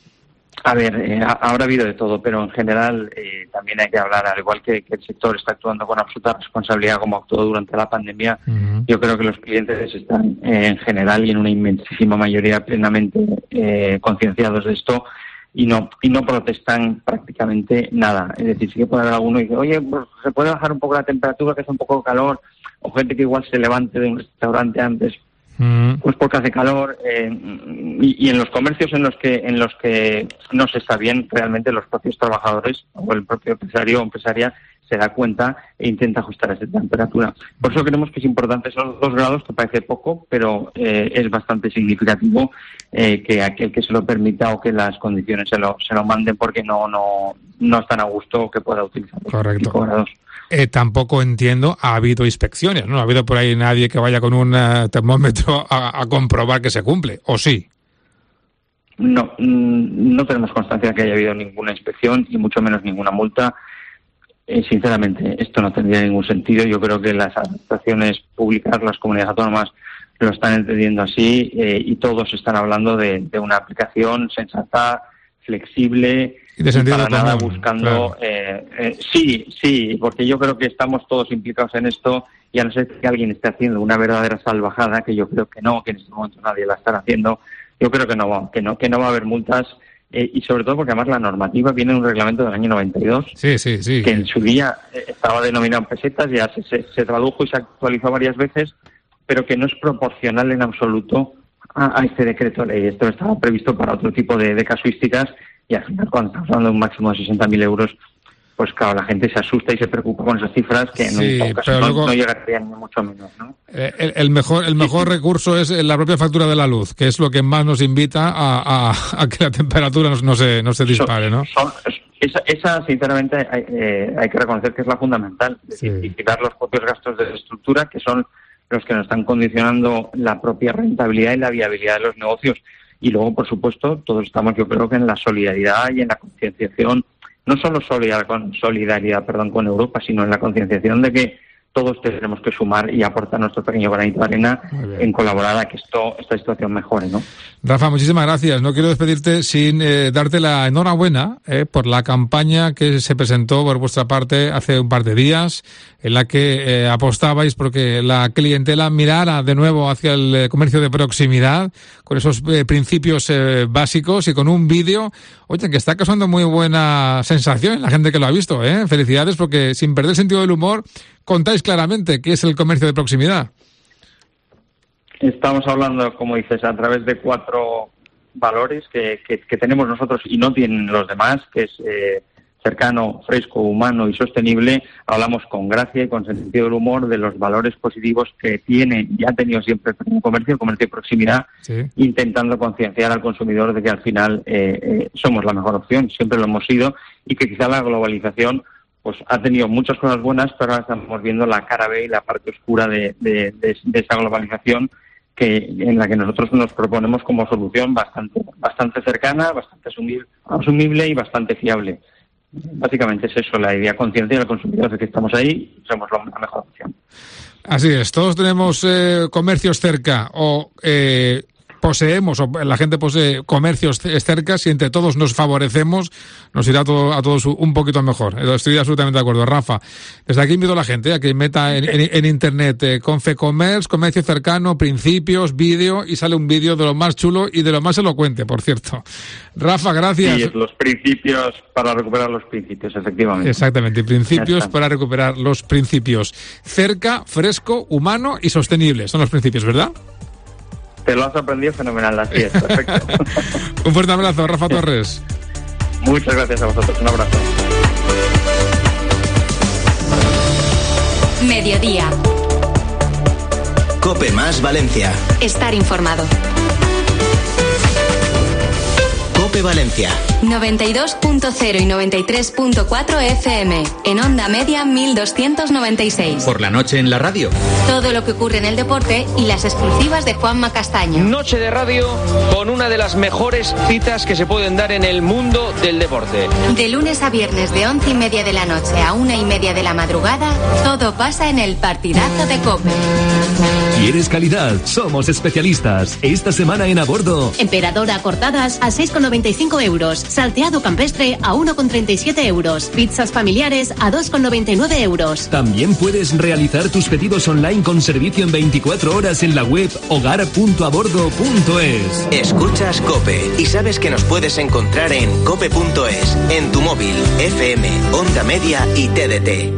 Speaker 21: A ver, eh, ha- habrá habido de todo, pero en general eh, también hay que hablar, al igual que, que el sector está actuando con absoluta responsabilidad como actuó durante la pandemia,
Speaker 3: Uh-huh.
Speaker 21: yo creo que los clientes están eh, en general y en una inmensísima mayoría plenamente eh, concienciados de esto y no y no protestan prácticamente nada. Es decir, sí que puede haber alguno y dice, oye, pues se puede bajar un poco la temperatura, que hace un poco de calor, o gente que igual se levante de un restaurante antes pues porque hace calor eh, y, y en los comercios en los que en los que no se está bien, realmente los propios trabajadores o el propio empresario o empresaria se da cuenta e intenta ajustar a esa temperatura. Por eso creemos que es importante esos dos grados, que parece poco, pero eh, es bastante significativo eh, que aquel que se lo permita o que las condiciones se lo se lo manden porque no no no están a gusto o que pueda utilizar los
Speaker 3: Correcto.
Speaker 21: cinco grados.
Speaker 3: Eh, tampoco entiendo, ha habido inspecciones, ¿no? Ha habido por ahí nadie que vaya con un uh, termómetro a, a comprobar que se cumple, ¿o sí?
Speaker 21: No, no tenemos constancia de que haya habido ninguna inspección y mucho menos ninguna multa. Eh, sinceramente, esto no tendría ningún sentido. Yo creo que las administraciones públicas, las comunidades autónomas, lo están entendiendo así eh, y todos están hablando de, de una aplicación sensata, flexible
Speaker 3: Y de sentido
Speaker 21: para nada
Speaker 3: común,
Speaker 21: buscando...
Speaker 3: claro.
Speaker 21: Eh, eh, sí, sí, porque yo creo que estamos todos implicados en esto y a no ser que alguien esté haciendo una verdadera salvajada, que yo creo que no, que en este momento nadie la está haciendo, yo creo que no va, que no, que no va a haber multas. Eh, y sobre todo porque además la normativa viene de un reglamento del año noventa y dos,
Speaker 3: Sí, sí, sí.
Speaker 21: que en su día eh, estaba denominado en pesetas, ya se, se, se tradujo y se actualizó varias veces, pero que no es proporcional en absoluto a, a este decreto ley. Esto estaba previsto para otro tipo de, de casuísticas y al final cuando estamos hablando de un máximo de sesenta mil euros, pues claro, la gente se asusta y se preocupa con esas cifras que en
Speaker 3: Sí,
Speaker 21: un caso
Speaker 3: pero
Speaker 21: no,
Speaker 3: luego-
Speaker 21: no llegarían ni mucho menos, ¿no?
Speaker 3: Eh, El, el mejor el mejor recurso es la propia factura de la luz, que es lo que más nos invita a, a, a que la temperatura no, no se no se dispare, ¿no?
Speaker 21: Son- esa, esa, sinceramente, hay, eh, hay que reconocer que es la fundamental, es decir, vigilar los propios gastos de estructura, que son los que nos están condicionando la propia rentabilidad y la viabilidad de los negocios. Y luego, por supuesto, todos estamos, yo creo que en la solidaridad y en la concienciación, no solo solidaridad con, solidaridad, perdón, con Europa, sino en la concienciación de que todos tenemos que sumar y aportar nuestro pequeño granito de arena en colaborar a que esto esta situación mejore, ¿no?
Speaker 3: Rafa, muchísimas gracias. No quiero despedirte sin eh, darte la enhorabuena eh, por la campaña que se presentó por vuestra parte hace un par de días, en la que eh, apostabais porque la clientela mirara de nuevo hacia el eh, comercio de proximidad, con esos eh, principios eh, básicos y con un vídeo, oye, que está causando muy buena sensación en la gente que lo ha visto, ¿eh? Felicidades, porque sin perder el sentido del humor, contáis claramente qué es el comercio de proximidad.
Speaker 21: Estamos hablando, como dices, a través de cuatro valores que, que, que tenemos nosotros y no tienen los demás, que es eh, cercano, fresco, humano y sostenible. Hablamos con gracia y con sentido del humor de los valores positivos que tiene y ha tenido siempre el pequeño comercio, el comercio de proximidad, sí. Intentando concienciar al consumidor de que al final eh, eh, somos la mejor opción, siempre lo hemos sido, y que quizá la globalización pues ha tenido muchas cosas buenas, pero ahora estamos viendo la cara B y la parte oscura de, de, de, de esa globalización, que en la que nosotros nos proponemos como solución bastante bastante cercana, bastante asumible, asumible y bastante fiable. Básicamente es eso, la idea, conciencia del consumidor de que estamos ahí, somos la mejor opción.
Speaker 3: Así es, todos tenemos eh, comercios cerca o eh, poseemos, o la gente posee comercios cerca, y entre todos nos favorecemos, nos irá todo, a todos un poquito mejor. Estoy absolutamente de acuerdo. Rafa, desde aquí invito a la gente a que meta en, en, en internet eh, Confecommerce, comercio cercano, principios, vídeo, y sale un vídeo de lo más chulo y de lo más elocuente, por cierto. Rafa, gracias.
Speaker 21: Sí, los principios para recuperar los principios, efectivamente.
Speaker 3: Exactamente, principios para recuperar los principios. Cerca, fresco, humano y sostenible. Son los principios, ¿verdad?
Speaker 21: Te lo has aprendido fenomenal, así es, perfecto.
Speaker 3: Un fuerte abrazo, Rafa Torres.
Speaker 21: Muchas gracias a vosotros, un abrazo.
Speaker 2: Mediodía.
Speaker 1: COPE más Valencia.
Speaker 2: Estar informado.
Speaker 1: COPE Valencia.
Speaker 2: noventa y dos punto cero y noventa y tres punto cuatro F M. En onda media mil doscientos noventa y seis.
Speaker 1: Por la noche en la radio.
Speaker 2: Todo lo que ocurre en el deporte y las exclusivas de Juanma Castaño.
Speaker 4: Noche de radio con una de las mejores citas que se pueden dar en el mundo del deporte.
Speaker 2: De lunes a viernes de once y media de la noche a una y media de la madrugada, todo pasa en el partidazo de COPE.
Speaker 22: ¿Quieres calidad? Somos especialistas. Esta semana en A Bordo.
Speaker 23: Emperadora cortadas a seis con noventa y cinco euros. Salteado campestre a uno con treinta y siete euros. Pizzas familiares a dos con noventa y nueve euros.
Speaker 22: También puedes realizar tus pedidos online con servicio en veinticuatro horas en la web hogar punto a bordo punto es.
Speaker 1: Escuchas COPE y sabes que nos puedes encontrar en cope punto es, en tu móvil, F M, Onda Media y T D T.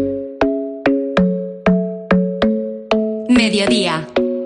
Speaker 2: Mediodía.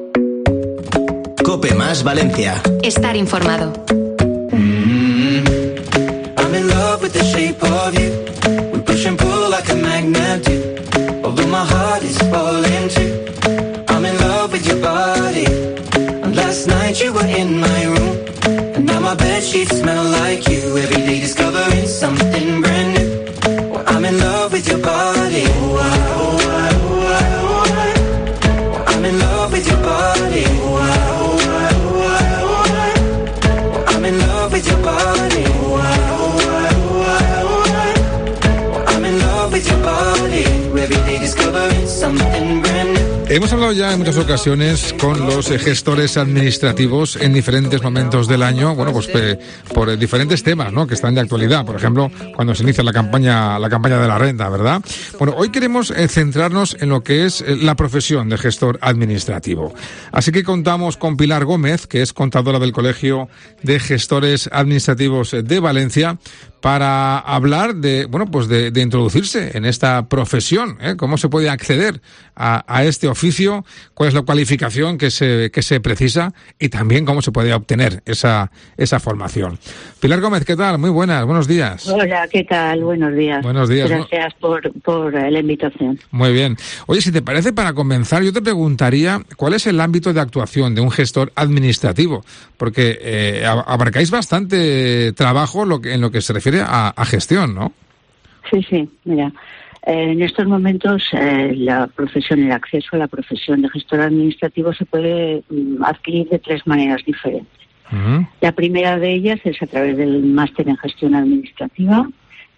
Speaker 1: COPE más Valencia.
Speaker 2: Estar informado.
Speaker 24: Mm-hmm. I'm in love with the shape of you. We push and pull like a magnet do. Although my heart is falling too. I'm in love with your body. And last night you were in my room. And now my bedsheets smell like you. Every day discovering something brand new. Well, I'm in love with your body. Oh, I, oh, I, oh, I, oh, I. Well, I'm in love with your body. Oh, I, oh, I, oh, I, oh, I. Well, I'm in love with your body. Oh, I, oh, I, oh, I, oh, I. Well, I'm in love with your body. Every day discovering something brand new.
Speaker 3: Hemos hablado ya en muchas ocasiones con los eh, gestores administrativos en diferentes momentos del año, bueno, pues eh, por eh, diferentes temas, ¿no?, que están de actualidad. Por ejemplo, cuando se inicia la campaña, la campaña de la renta, ¿verdad? Bueno, hoy queremos eh, centrarnos en lo que es eh, la profesión de gestor administrativo. Así que contamos con Pilar Gómez, que es contadora del Colegio de Gestores Administrativos de Valencia, para hablar de, bueno, pues de, de introducirse en esta profesión, ¿eh? Cómo se puede acceder a, a este oficio, cuál es la cualificación que se, que se precisa y también cómo se puede obtener esa, esa formación. Pilar Gómez, ¿qué tal? Muy buenas, buenos días.
Speaker 25: Hola, ¿qué tal? Buenos días.
Speaker 3: Buenos días.
Speaker 25: Gracias por, por la invitación.
Speaker 3: Muy bien. Oye, si te parece, para comenzar, yo te preguntaría cuál es el ámbito de actuación de un gestor administrativo, porque eh, abarcáis bastante trabajo lo que, en lo que se refiere A, a gestión, ¿no?
Speaker 25: Sí, sí, mira, eh, en estos momentos eh, la profesión, el acceso a la profesión de gestor administrativo se puede mm, adquirir de tres maneras diferentes. Uh-huh. La primera de ellas es a través del máster en gestión administrativa,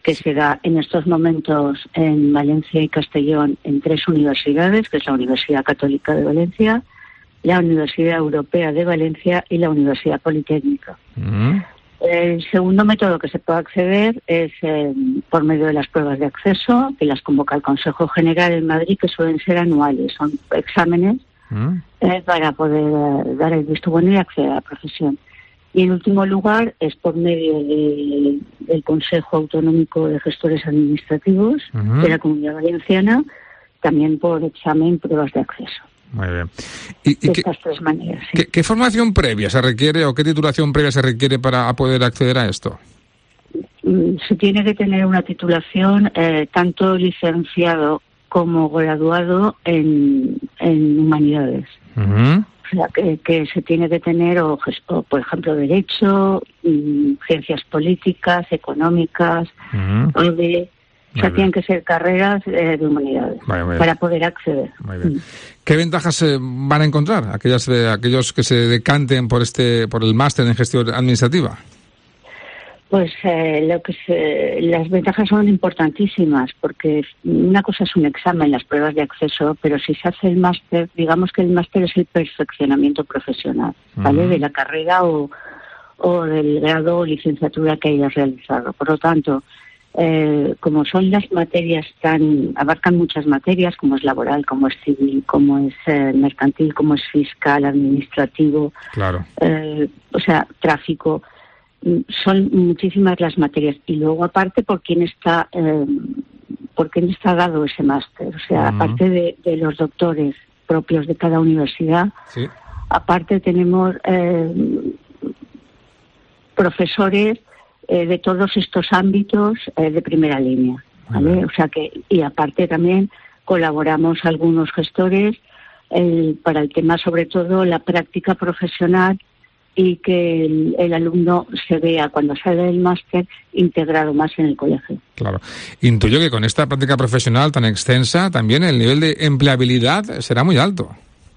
Speaker 25: que se da en estos momentos en Valencia y Castellón en tres universidades, que es la Universidad Católica de Valencia, la Universidad Europea de Valencia y la Universidad Politécnica.
Speaker 3: Mm.
Speaker 25: El segundo método que se puede acceder es eh, por medio de las pruebas de acceso, que las convoca el Consejo General en Madrid, que suelen ser anuales, son exámenes
Speaker 3: Mm.
Speaker 25: eh, para poder eh, dar el visto bueno y acceder a la profesión. Y en último lugar es por medio de, del Consejo Autonómico de Gestores Administrativos
Speaker 3: Ujú.
Speaker 25: de la Comunidad Valenciana, también por examen, pruebas de acceso.
Speaker 3: Muy bien. ¿Y, y
Speaker 25: de
Speaker 3: qué,
Speaker 25: estas tres maneras. Sí.
Speaker 3: qué- qué formación previa se requiere o qué titulación previa se requiere para poder acceder a esto?
Speaker 25: Mm, Se tiene que tener una titulación eh, tanto licenciado como graduado en, en humanidades.
Speaker 3: Ujú.
Speaker 25: O sea, que, que se tiene que tener, o, ges- o, por ejemplo, Derecho, mm, Ciencias Políticas, Económicas,
Speaker 3: Ujú.
Speaker 25: o de... O sea,
Speaker 3: Muy bien.
Speaker 25: tienen que ser carreras eh, de humanidades
Speaker 3: Vale, muy bien.
Speaker 25: para poder acceder.
Speaker 3: Muy bien. ¿Qué ventajas eh, van a encontrar aquellas de, aquellos que se decanten por este por el máster en gestión administrativa?
Speaker 25: Pues eh, lo que se- las ventajas son importantísimas, porque una cosa es un examen, las pruebas de acceso, pero si se hace el máster, digamos que el máster es el perfeccionamiento profesional, ¿vale?
Speaker 5: Ujú.
Speaker 25: De la carrera o, o del grado o licenciatura que hayas realizado. Por lo tanto, eh, como son las materias tan, abarcan muchas materias, como es laboral, como es civil, como es eh, mercantil, como es fiscal, administrativo,
Speaker 3: Claro.
Speaker 25: eh, o sea, tráfico, mm, son muchísimas las materias. Y luego, aparte, por quién está, eh, por quién está dado ese máster. O sea,
Speaker 5: Ujú.
Speaker 25: aparte de, de los doctores propios de cada universidad,
Speaker 3: Sí.
Speaker 25: aparte tenemos eh, profesores eh, de todos estos ámbitos eh, de primera línea, ¿vale? O sea que, y aparte también colaboramos algunos gestores el- para el tema, sobre todo, la práctica profesional y que el, el alumno se vea cuando sale del máster integrado más en el colegio.
Speaker 3: Claro. Intuyo que con esta práctica profesional tan extensa, también el nivel de empleabilidad será muy alto.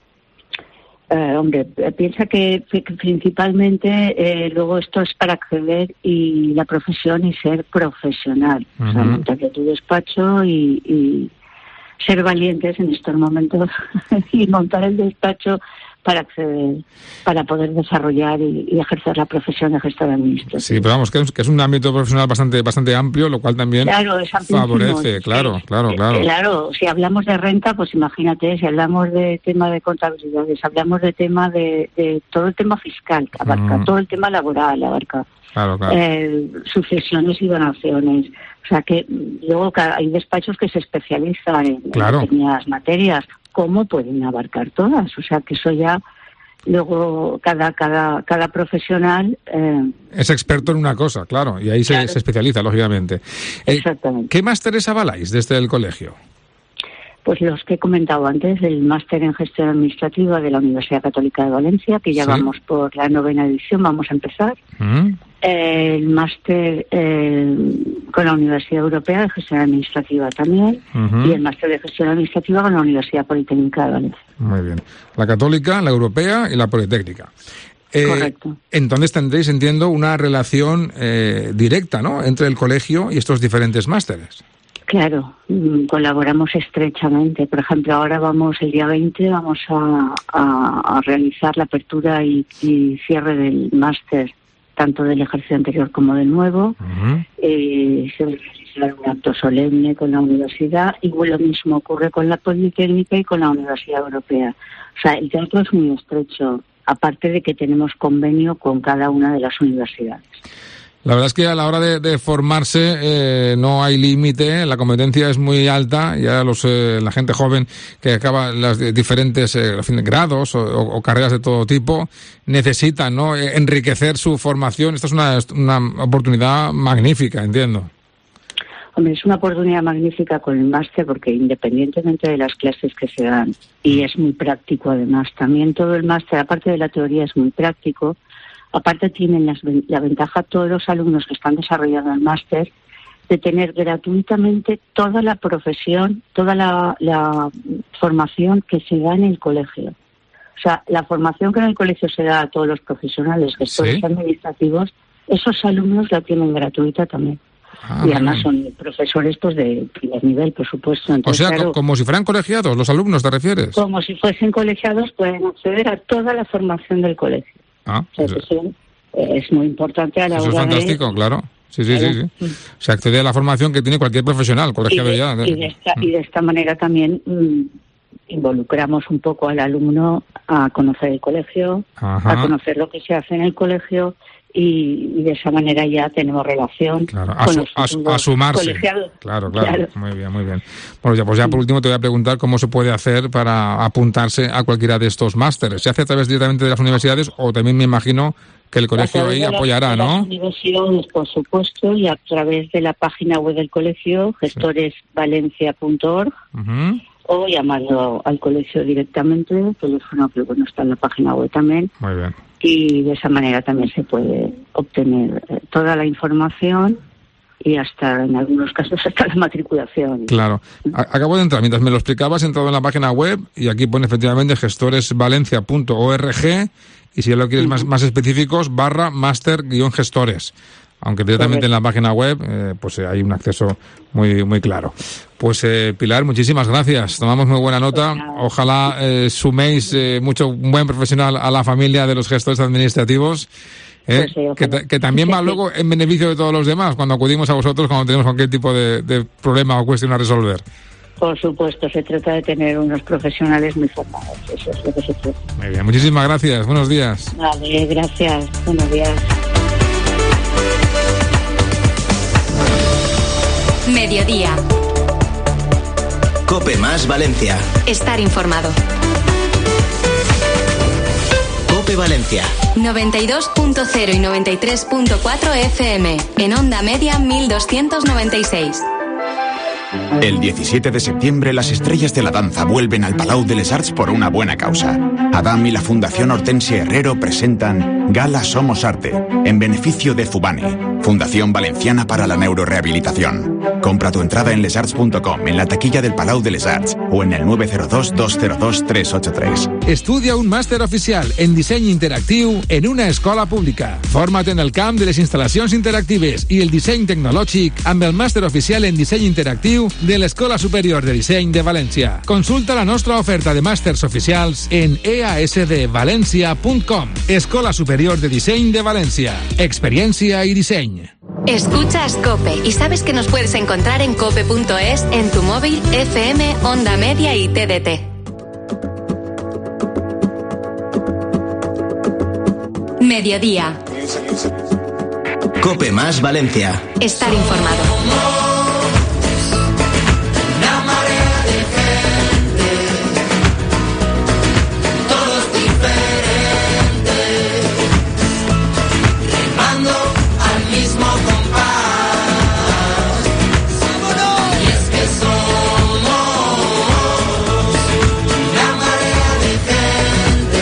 Speaker 25: Eh, hombre, eh, piensa que, que principalmente eh, luego esto es para acceder y la profesión y ser profesional. O sea,
Speaker 3: Ujú.
Speaker 25: montarte tu despacho y, y ser valientes en estos momentos y montar el despacho para acceder, para poder desarrollar y, y ejercer la profesión de gestor administrativo.
Speaker 3: Sí, pero vamos, que es, que es un ámbito profesional bastante bastante amplio, lo cual también
Speaker 25: Claro, es amplísimo.
Speaker 3: favorece, claro, claro, claro.
Speaker 25: Claro, si hablamos de renta, pues imagínate, si hablamos de tema de contabilidades, hablamos de tema de, de todo el tema fiscal, que abarca
Speaker 3: Mm.
Speaker 25: todo el tema laboral, abarca
Speaker 3: Claro, claro.
Speaker 25: eh, sucesiones y donaciones. O sea que mm, luego ca- hay despachos que se especializan en, en
Speaker 3: Claro.
Speaker 25: determinadas materias. ¿Cómo pueden abarcar todas? O sea que eso ya luego cada cada cada profesional eh,
Speaker 3: Es experto en una cosa, claro, y ahí se,
Speaker 25: Claro.
Speaker 3: se especializa, lógicamente. Eh,
Speaker 25: Exactamente.
Speaker 3: ¿Qué másteres avaláis desde el colegio?
Speaker 25: Pues los que he comentado antes, el máster en gestión administrativa de la Universidad Católica de Valencia, que ya
Speaker 3: Sí.
Speaker 25: vamos por la novena edición, vamos a empezar.
Speaker 3: ¿Mm?
Speaker 25: El máster eh, con la Universidad Europea de Gestión Administrativa también.
Speaker 3: Ujú.
Speaker 25: Y el máster de gestión administrativa con la Universidad Politécnica de Valencia.
Speaker 3: Muy bien. La católica, la europea y la politécnica. Eh,
Speaker 25: Correcto.
Speaker 3: Entonces tendréis, entiendo, una relación eh, directa, ¿no?, entre el colegio y estos diferentes másteres.
Speaker 25: Claro, mm, colaboramos estrechamente. Por ejemplo, ahora vamos, el día veinte, vamos a, a- a realizar la apertura y, y cierre del máster, tanto del ejercicio anterior como del nuevo. Eh, se va a realizar un acto solemne con la universidad y lo mismo ocurre con la Politécnica y con la Universidad Europea. O sea, el trato es muy estrecho, aparte de que tenemos convenio con cada una de las universidades.
Speaker 3: La verdad es que a la hora de, de formarse eh, no hay límite, la competencia es muy alta, ya los, eh, la gente joven que acaba las de- diferentes eh, en fin, grados o, o- o carreras de todo tipo necesitan, ¿no?, eh, enriquecer su formación. Esta es una, una oportunidad magnífica, entiendo.
Speaker 25: Hombre, es una oportunidad magnífica con el máster porque independientemente de las clases que se dan, y es muy práctico además, también todo el máster, aparte de la teoría, es muy práctico. Aparte tienen las ven- la ventaja todos los alumnos que están desarrollando el máster de tener gratuitamente toda la profesión, toda la, la formación que se da en el colegio. O sea, la formación que en el colegio se da a todos los profesionales, gestores
Speaker 3: Sí.
Speaker 25: administrativos, esos alumnos la tienen gratuita también. Ah, y además son profesores pues de primer nivel, por supuesto. Entonces,
Speaker 3: o sea,
Speaker 25: claro,
Speaker 3: como si fueran colegiados, los alumnos, ¿te refieres?
Speaker 25: Como si fuesen colegiados, pueden acceder a toda la formación del colegio.
Speaker 3: Ah,
Speaker 25: o sea,
Speaker 3: pues,
Speaker 25: que son, eh, es muy importante a la
Speaker 3: eso
Speaker 25: hora
Speaker 3: es fantástico,
Speaker 25: de...
Speaker 3: claro. Sí, sí,
Speaker 25: claro.
Speaker 3: sí, sí. Se accede a la formación que tiene cualquier profesional, colegiado
Speaker 25: y de,
Speaker 3: ya.
Speaker 25: Y de, esta, y de esta manera también mmm, involucramos un poco al alumno a conocer el colegio,
Speaker 3: Ajá.
Speaker 25: a conocer lo que se hace en el colegio y, y de esa manera ya tenemos relación
Speaker 3: claro.
Speaker 25: con
Speaker 3: su,
Speaker 25: los
Speaker 3: a,
Speaker 25: futuros
Speaker 3: a sumarse.
Speaker 25: colegiados.
Speaker 3: Claro, claro,
Speaker 25: Claro.
Speaker 3: Muy bien, muy bien. Bueno, ya, pues ya por último te voy a preguntar cómo se puede hacer para apuntarse a cualquiera de estos másteres. ¿Se hace a través directamente de las universidades o también me imagino que el colegio ahí
Speaker 25: de las,
Speaker 3: apoyará,
Speaker 25: de
Speaker 3: ¿no?
Speaker 25: Las universidades, por supuesto, y a través de la página web del colegio, gestores valencia punto org,
Speaker 3: Uh-huh.
Speaker 25: o llamando al colegio directamente, el teléfono que bueno está en la página web también.
Speaker 3: Muy bien.
Speaker 25: Y de esa manera también se puede obtener eh, toda la información y hasta, en algunos casos, hasta la matriculación.
Speaker 3: Claro. A- acabo de entrar, mientras me lo explicabas, he entrado en la página web y aquí pone efectivamente gestores valencia punto org y si ya lo quieres más, más específicos, barra máster guión gestores. Aunque directamente en la página web eh, pues eh, hay un acceso muy muy claro. Pues eh, Pilar, muchísimas gracias. Tomamos muy buena nota. Ojalá eh, suméis eh, mucho un buen profesional a la familia de los gestores administrativos. Eh,
Speaker 25: Pues sí, ojalá.
Speaker 3: que, ta- que también va luego en beneficio de todos los demás cuando acudimos a vosotros cuando tenemos cualquier tipo de, de problema o cuestión a resolver.
Speaker 25: Por supuesto, se trata de tener unos profesionales muy formados. Eso es lo que se trata.
Speaker 3: Muy bien, muchísimas gracias. Buenos días.
Speaker 25: Vale, gracias. Buenos días.
Speaker 2: Mediodía.
Speaker 1: Cope más Valencia.
Speaker 2: Estar informado.
Speaker 1: Cope Valencia.
Speaker 2: noventa y dos punto cero y noventa y tres punto cuatro F M. En onda media mil doscientos noventa y seis.
Speaker 16: El diecisiete de septiembre las estrellas de la danza vuelven al Palau de les Arts por una buena causa. Adam y la Fundación Hortensia Herrero presentan Gala Somos Arte, en beneficio de Fubani, Fundación Valenciana para la Neurorehabilitación. Compra tu entrada en lesarts punto com, en la taquilla del Palau de les Arts o en el nueve cero dos, dos cero dos, tres ocho tres.
Speaker 3: Estudia un màster oficial en disseny interactiu en una escola pública. Forma't en el camp de les instal·lacions interactives i el disseny tecnològic amb el màster oficial en disseny interactiu de l'Escola Superior de Disseny de València. Consulta la nostra oferta de màsters oficials en e a esse de valència punt com. Escola Superior de Disseny de València. Experiencia y diseño.
Speaker 2: Escuchas Cope y sabes que nos puedes encontrar en cope punto es, en tu móvil, F M, Onda Media y T D T. Mediodía.
Speaker 1: Cope más Valencia.
Speaker 2: Estar informado.
Speaker 24: Una marea de gente, todos diferentes, remando al mismo compás. Y es que somos una marea de gente,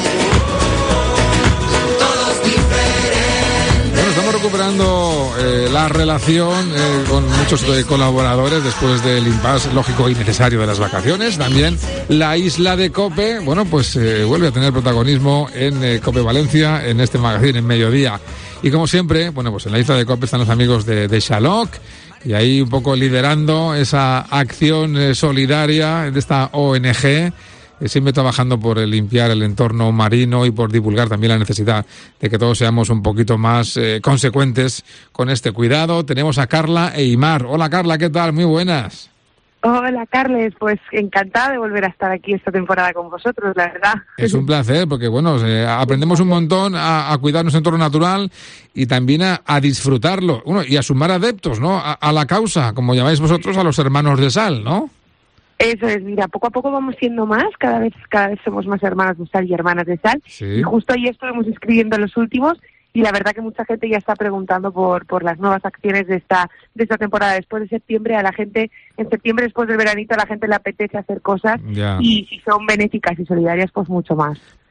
Speaker 24: todos diferentes.
Speaker 3: Bueno, estamos recuperando eh, la relación eh, con muchos eh, colaboradores después del impasse lógico y necesario de las vacaciones. También la isla de Cope, bueno, pues eh, vuelve a tener protagonismo en eh, Cope Valencia, en este magazine en Mediodía. Y como siempre, bueno, pues en la isla de Cope están los amigos de, de Xaloc, y ahí un poco liderando esa acción eh, solidaria de esta O N G, eh, siempre trabajando por eh, limpiar el entorno marino y por divulgar también la necesidad de que todos seamos un poquito más eh, consecuentes con este cuidado. Tenemos a Carla e Imar. Hola Carla, ¿qué tal? Muy buenas.
Speaker 5: Hola, Carles, pues encantada de volver a estar aquí esta temporada con vosotros, la verdad.
Speaker 3: Es un placer porque, bueno, eh, aprendemos un montón a, a cuidar nuestro entorno natural y también a, a disfrutarlo. Bueno, y a sumar adeptos, ¿no? A, a la causa, como llamáis vosotros, a los hermanos de sal, ¿no?
Speaker 5: Eso es, mira, poco a poco vamos siendo más, cada vez cada vez somos más hermanos de sal y hermanas de sal.
Speaker 3: Sí.
Speaker 5: Y justo ahí estuvimos inscribiendo los últimos y la verdad que mucha gente ya está preguntando por por las nuevas acciones de esta de esta temporada. Después de septiembre, a la gente, en septiembre después del veranito, a la gente le apetece hacer cosas
Speaker 3: Ya.
Speaker 5: y si son benéficas y solidarias, pues mucho más.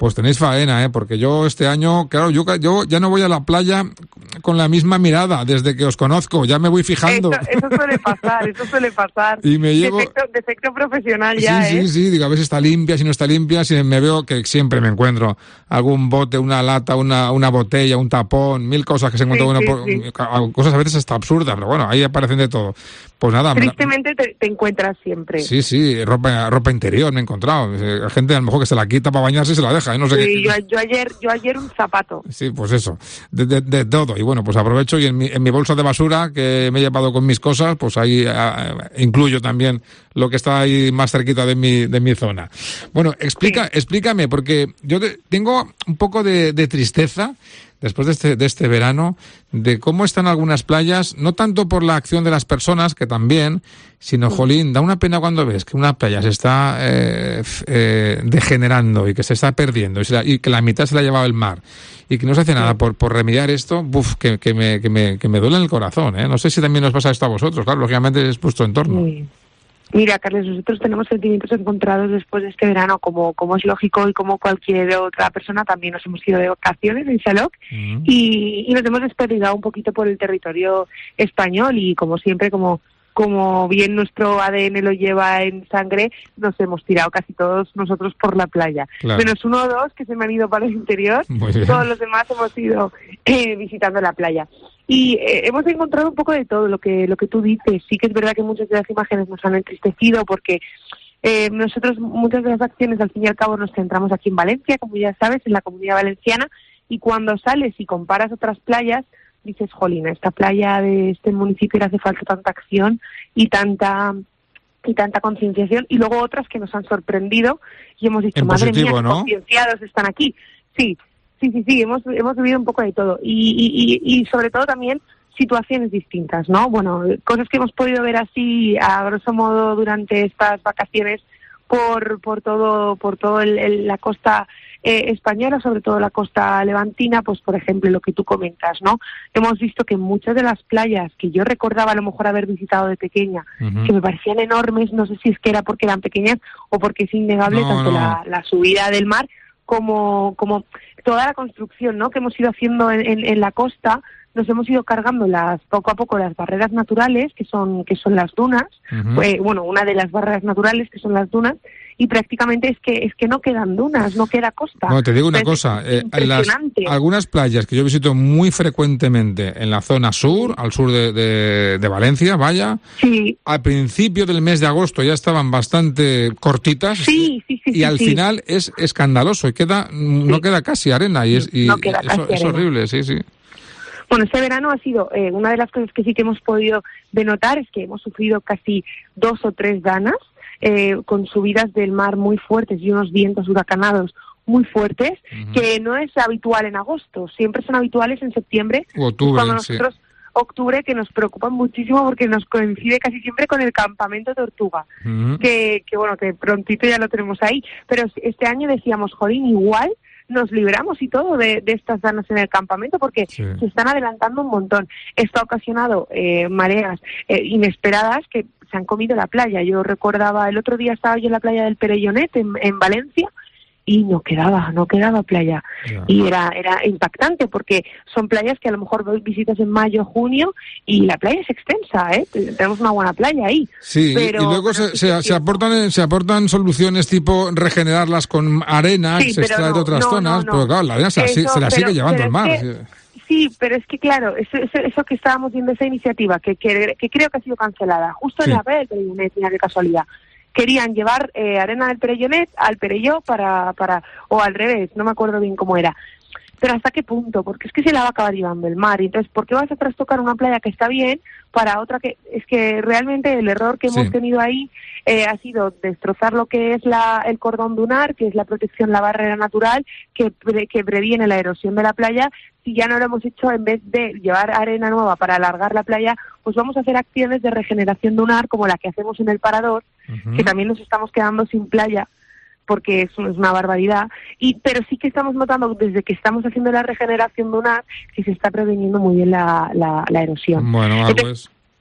Speaker 3: Pues tenéis faena, ¿eh? Porque yo este año, claro, yo, yo ya no voy a la playa con la misma mirada desde que os conozco, ya me voy fijando.
Speaker 5: Eso, eso suele pasar, eso suele pasar.
Speaker 3: Y me llevo...
Speaker 5: defecto, defecto profesional ya,
Speaker 3: sí,
Speaker 5: ¿eh?
Speaker 3: Sí, sí, digo, a ver si está limpia, si no está limpia, si me veo que siempre me encuentro algún bote, una lata, una, una botella, un tapón, mil cosas que se encuentran,
Speaker 5: Sí,
Speaker 3: bueno,
Speaker 5: sí,
Speaker 3: por, sí. cosas a veces hasta absurdas, pero bueno, ahí aparecen de todo. Pues nada.
Speaker 5: Tristemente te, te encuentras siempre.
Speaker 3: Sí, sí, ropa, ropa interior me he encontrado. Hay gente a lo mejor que se la quita para bañarse y se la deja, ¿eh? No sé
Speaker 5: sí,
Speaker 3: qué.
Speaker 5: Yo, yo ayer, yo ayer un zapato.
Speaker 3: Sí, pues eso, de, de, de todo. Y bueno, pues aprovecho y en mi, en mi bolsa de basura que me he llevado con mis cosas, pues ahí a, a, incluyo también lo que está ahí más cerquita de mi, de mi zona. Bueno, explica, sí. explícame, porque yo te, tengo un poco de, de tristeza después de este, de este verano, de cómo están algunas playas, no tanto por la acción de las personas, que también, sino, jolín, da una pena cuando ves que una playa se está eh, eh, degenerando y que se está perdiendo y, se la, y que la mitad se la ha llevado el mar y que no se hace nada por, por remediar esto, buf, que, que, me, que, me, que me duele en el corazón, ¿eh? No sé si también nos pasa esto a vosotros, claro, lógicamente es vuestro entorno.
Speaker 5: Sí. Mira, Carles, nosotros tenemos sentimientos encontrados después de este verano, como, como es lógico y como cualquier otra persona. También nos hemos ido de vacaciones en Xaloc uh-huh. y, y nos hemos desperdigado un poquito por el territorio español y, como siempre, como como bien nuestro A D N lo lleva en sangre, nos hemos tirado casi todos nosotros por la playa. Claro. Menos uno o dos que se me han ido para el interior, todos los demás hemos ido eh, visitando la playa. Y eh, hemos encontrado un poco de todo lo que lo que tú dices. Sí que es verdad que muchas de las imágenes nos han entristecido porque eh, nosotros muchas de las acciones al fin y al cabo nos centramos aquí en Valencia, como ya sabes, en la Comunidad Valenciana, y cuando sales y comparas otras playas, dices, jolín, a esta playa de este municipio le hace falta tanta acción y tanta y tanta concienciación, y luego otras que nos han sorprendido y hemos dicho,
Speaker 3: en
Speaker 5: madre
Speaker 3: positivo,
Speaker 5: mía,
Speaker 3: ¿no?
Speaker 5: concienciados están aquí. Sí, sí, sí, sí, hemos hemos vivido un poco de todo y, y, y sobre todo también situaciones distintas, ¿no? Bueno, cosas que hemos podido ver así a grosso modo durante estas vacaciones por por todo por todo el, el, la costa eh, española, sobre todo la costa levantina, pues por ejemplo lo que tú comentas, ¿no? Hemos visto que muchas de las playas que yo recordaba a lo mejor haber visitado de pequeña, uh-huh. que me parecían enormes, no sé si es que era porque eran pequeñas o porque es innegable no, tanto no. La, la subida del mar como como toda la construcción, ¿no? Que hemos ido haciendo en, en, en la costa. Nos hemos ido cargando las poco a poco las barreras naturales, que son que son las dunas, uh-huh. eh, bueno, una de las barreras naturales que son las dunas, y prácticamente es que es que no quedan dunas, no queda costa.
Speaker 3: Bueno, te digo una Entonces, cosa, eh, las, algunas playas que yo visito muy frecuentemente en la zona sur, al sur de, de, de Valencia, vaya,
Speaker 5: sí.
Speaker 3: al principio del mes de agosto ya estaban bastante cortitas,
Speaker 5: sí, sí, sí,
Speaker 3: y
Speaker 5: sí,
Speaker 3: al
Speaker 5: sí.
Speaker 3: final es escandaloso y queda sí. no queda casi arena y es, y
Speaker 5: no queda
Speaker 3: eso,
Speaker 5: casi
Speaker 3: es
Speaker 5: arena.
Speaker 3: horrible, sí, sí.
Speaker 5: Bueno, este verano ha sido, eh, una de las cosas que sí que hemos podido denotar es que hemos sufrido casi dos o tres danas, eh, con subidas del mar muy fuertes y unos vientos huracanados muy fuertes, uh-huh. que no es habitual en agosto, siempre son habituales en septiembre,
Speaker 3: octubre,
Speaker 5: cuando nosotros, sí. octubre, que nos preocupan muchísimo porque nos coincide casi siempre con el campamento Tortuga, uh-huh. que, que bueno, que prontito ya lo tenemos ahí, pero este año decíamos, jolín, igual nos libramos y todo de, de estas danas en el campamento porque sí. se están adelantando un montón. Esto ha ocasionado eh, mareas eh, inesperadas que se han comido la playa. Yo recordaba, el otro día estaba yo en la playa del Perellonet, en, en Valencia, y no quedaba, no quedaba playa. Yeah. Y era era impactante porque son playas que a lo mejor visitas en mayo, junio, y la playa es extensa, ¿eh? Tenemos una buena playa ahí.
Speaker 3: Sí, pero, y luego se, se, se, aportan, se aportan soluciones tipo regenerarlas con arena,
Speaker 5: sí,
Speaker 3: que se extrae
Speaker 5: no,
Speaker 3: de otras
Speaker 5: no,
Speaker 3: zonas,
Speaker 5: no, no.
Speaker 3: pero claro, la arena se, Eso, se la
Speaker 5: pero,
Speaker 3: sigue llevando
Speaker 5: pero
Speaker 3: el mar.
Speaker 5: Que, sí, pero es que claro, eso, eso, eso que estábamos viendo, esa iniciativa, que, que, que creo que ha sido cancelada, justo sí. en la playa del Perellonet, mira qué casualidad. Querían llevar eh, arena del Perellonet al Perelló para, para, o al revés, no me acuerdo bien cómo era. Pero ¿hasta qué punto? Porque es que se la va a acabar llevando el mar. Y entonces, ¿por qué vas a trastocar una playa que está bien para otra que... Es que realmente el error que sí. hemos tenido ahí eh, ha sido destrozar lo que es la, el cordón dunar, que es la protección, la barrera natural, que, pre, que previene la erosión de la playa. Si ya no lo hemos hecho, en vez de llevar arena nueva para alargar la playa, pues vamos a hacer acciones de regeneración dunar como la que hacemos en el Parador, uh-huh. que también nos estamos quedando sin playa, porque es, es una barbaridad, y pero sí que estamos notando desde que estamos haciendo la regeneración dunar que se está preveniendo muy bien la, la, la erosión.
Speaker 3: Bueno, algo es.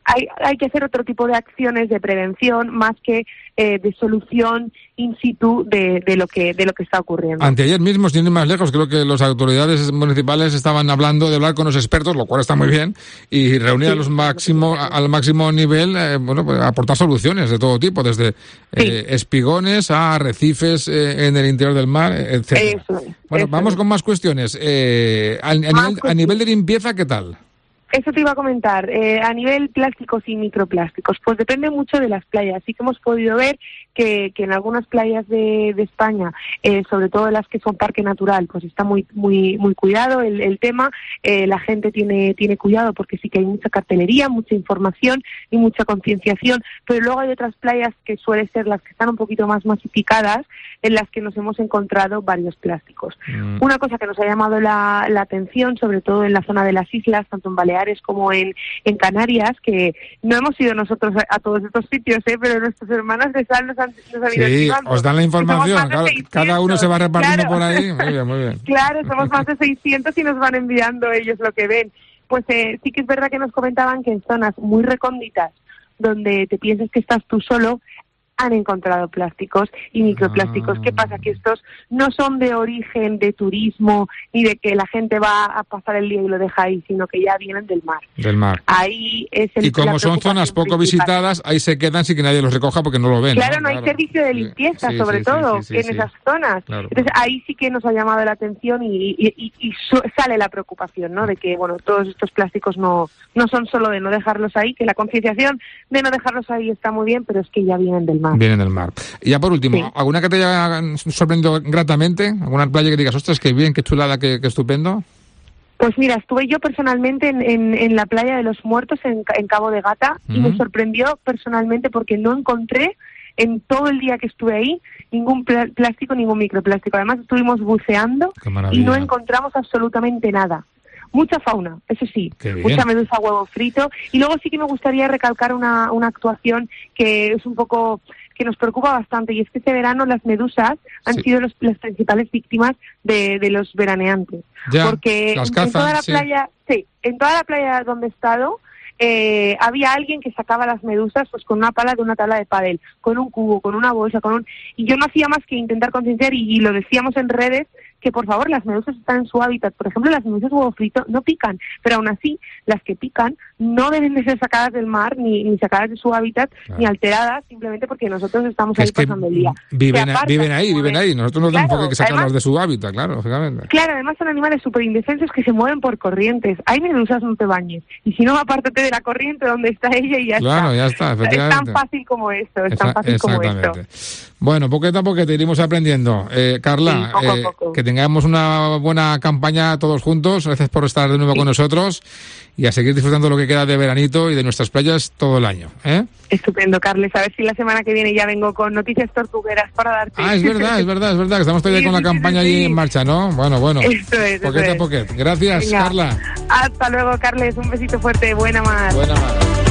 Speaker 5: hay, hay que hacer otro tipo de acciones de prevención más que eh, de solución in situ de, de lo que de lo que está ocurriendo.
Speaker 3: Anteayer mismo, sin ir más lejos, creo que las autoridades municipales estaban hablando de hablar con los expertos, lo cual está muy bien, y reunir sí, a los máximo, al máximo nivel, eh, bueno, pues aportar soluciones de todo tipo, desde sí. eh, espigones a arrecifes eh, en el interior del mar, etcétera. Eso es, bueno, eso vamos es. con más cuestiones. Eh, a, a, nivel, a nivel de limpieza, ¿qué tal?
Speaker 5: Eso te iba a comentar. Eh, a nivel plásticos y microplásticos, pues depende mucho de las playas. Sí que hemos podido ver que, que en algunas playas de, de España, eh, sobre todo las que son parque natural, pues está muy muy muy cuidado el, el tema. Eh, la gente tiene tiene cuidado porque sí que hay mucha cartelería, mucha información y mucha concienciación. Pero luego hay otras playas que suelen ser las que están un poquito más masificadas, en las que nos hemos encontrado varios plásticos. Mm. Una cosa que nos ha llamado la, la atención, sobre todo en la zona de las islas, tanto en Baleares como en, en Canarias, que no hemos ido nosotros a, a todos estos sitios, ¿eh? Pero nuestras hermanas de sal nos han, nos han ido
Speaker 3: Sí,
Speaker 5: activando.
Speaker 3: Os dan la información, cada, cada uno se va repartiendo
Speaker 5: claro.
Speaker 3: por ahí. Muy bien, muy bien.
Speaker 5: Claro, somos más de seiscientos y nos van enviando ellos lo que ven. Pues eh, sí que es verdad que nos comentaban que en zonas muy recónditas, donde te piensas que estás tú solo, han encontrado plásticos y microplásticos. ¿Qué pasa? Que estos no son de origen de turismo ni de que la gente va a pasar el día y lo deja ahí, sino que ya vienen del mar.
Speaker 3: Del mar.
Speaker 5: Ahí es el,
Speaker 3: y como son zonas poco principal. visitadas, ahí se quedan sin que nadie los recoja porque no lo ven.
Speaker 5: Claro,
Speaker 3: no,
Speaker 5: no hay
Speaker 3: claro.
Speaker 5: servicio de limpieza, sí, sobre sí, todo, sí, sí, en sí. esas zonas. Claro. Entonces ahí sí que nos ha llamado la atención y, y, y, y sale la preocupación, ¿no? De que, bueno, todos estos plásticos no, no son solo de no dejarlos ahí, que la concienciación de no dejarlos ahí está muy bien, pero es que ya vienen del mar.
Speaker 3: Vienen del mar. Y ya por último, sí. ¿alguna que te haya sorprendido gratamente? ¿Alguna playa que digas, ostras, qué bien, qué chulada, qué, qué estupendo?
Speaker 5: Pues mira, estuve yo personalmente en, en, en la playa de los Muertos, en, en Cabo de Gata, uh-huh. y me sorprendió personalmente porque no encontré en todo el día que estuve ahí ningún pl- plástico, ningún microplástico. Además estuvimos buceando y no encontramos absolutamente nada. Mucha fauna, eso sí, mucha medusa huevo frito. Y luego sí que me gustaría recalcar una, una actuación que es un poco... que nos preocupa bastante, y es que este verano las medusas han sí. sido los, las principales víctimas de, de los veraneantes.
Speaker 3: Ya,
Speaker 5: porque
Speaker 3: las cazan,
Speaker 5: en toda la
Speaker 3: sí.
Speaker 5: playa, sí, en toda la playa donde he estado, eh, había alguien que sacaba las medusas pues con una pala de una tabla de pádel, con un cubo, con una bolsa, con un... y yo no hacía más que intentar concienciar, y, y lo decíamos en redes, que por favor las medusas están en su hábitat. Por ejemplo, las medusas huevo frito no pican, pero aún así las que pican no deben de ser sacadas del mar, ni, ni sacadas de su hábitat, claro. ni alteradas, simplemente porque nosotros estamos que ahí pasando el día.
Speaker 3: Viven, a, viven ahí, viven ahí. Nosotros no tenemos claro, que sacarlas además, de su hábitat, claro, lógicamente.
Speaker 5: Claro, además son animales súper indefensos que se mueven por corrientes. Hay medusas, no te bañes. Y si no, apártate de la corriente donde está ella y ya
Speaker 3: claro,
Speaker 5: está.
Speaker 3: Claro, ya está, efectivamente.
Speaker 5: Es tan fácil como esto, es tan fácil como esto.
Speaker 3: Bueno, poquito a poquito iremos aprendiendo. Eh, Carla,
Speaker 5: sí, poco
Speaker 3: eh,
Speaker 5: a poco.
Speaker 3: que tengamos una buena campaña todos juntos. Gracias por estar de nuevo sí. con nosotros y a seguir disfrutando lo que queda de veranito y de nuestras playas todo el año. ¿eh?
Speaker 5: Estupendo, Carles. A ver si la semana que viene ya vengo con noticias tortugueras para darte.
Speaker 3: Ah, es verdad, es verdad, es verdad, que estamos todavía sí, con sí, la campaña sí, sí. allí en marcha, ¿no? Bueno, bueno.
Speaker 5: Eso es,
Speaker 3: poquito
Speaker 5: eso
Speaker 3: a poquito. Gracias,
Speaker 5: Venga.
Speaker 3: Carla.
Speaker 5: Hasta luego, Carles. Un besito fuerte. Buena mar.
Speaker 3: Buena mar.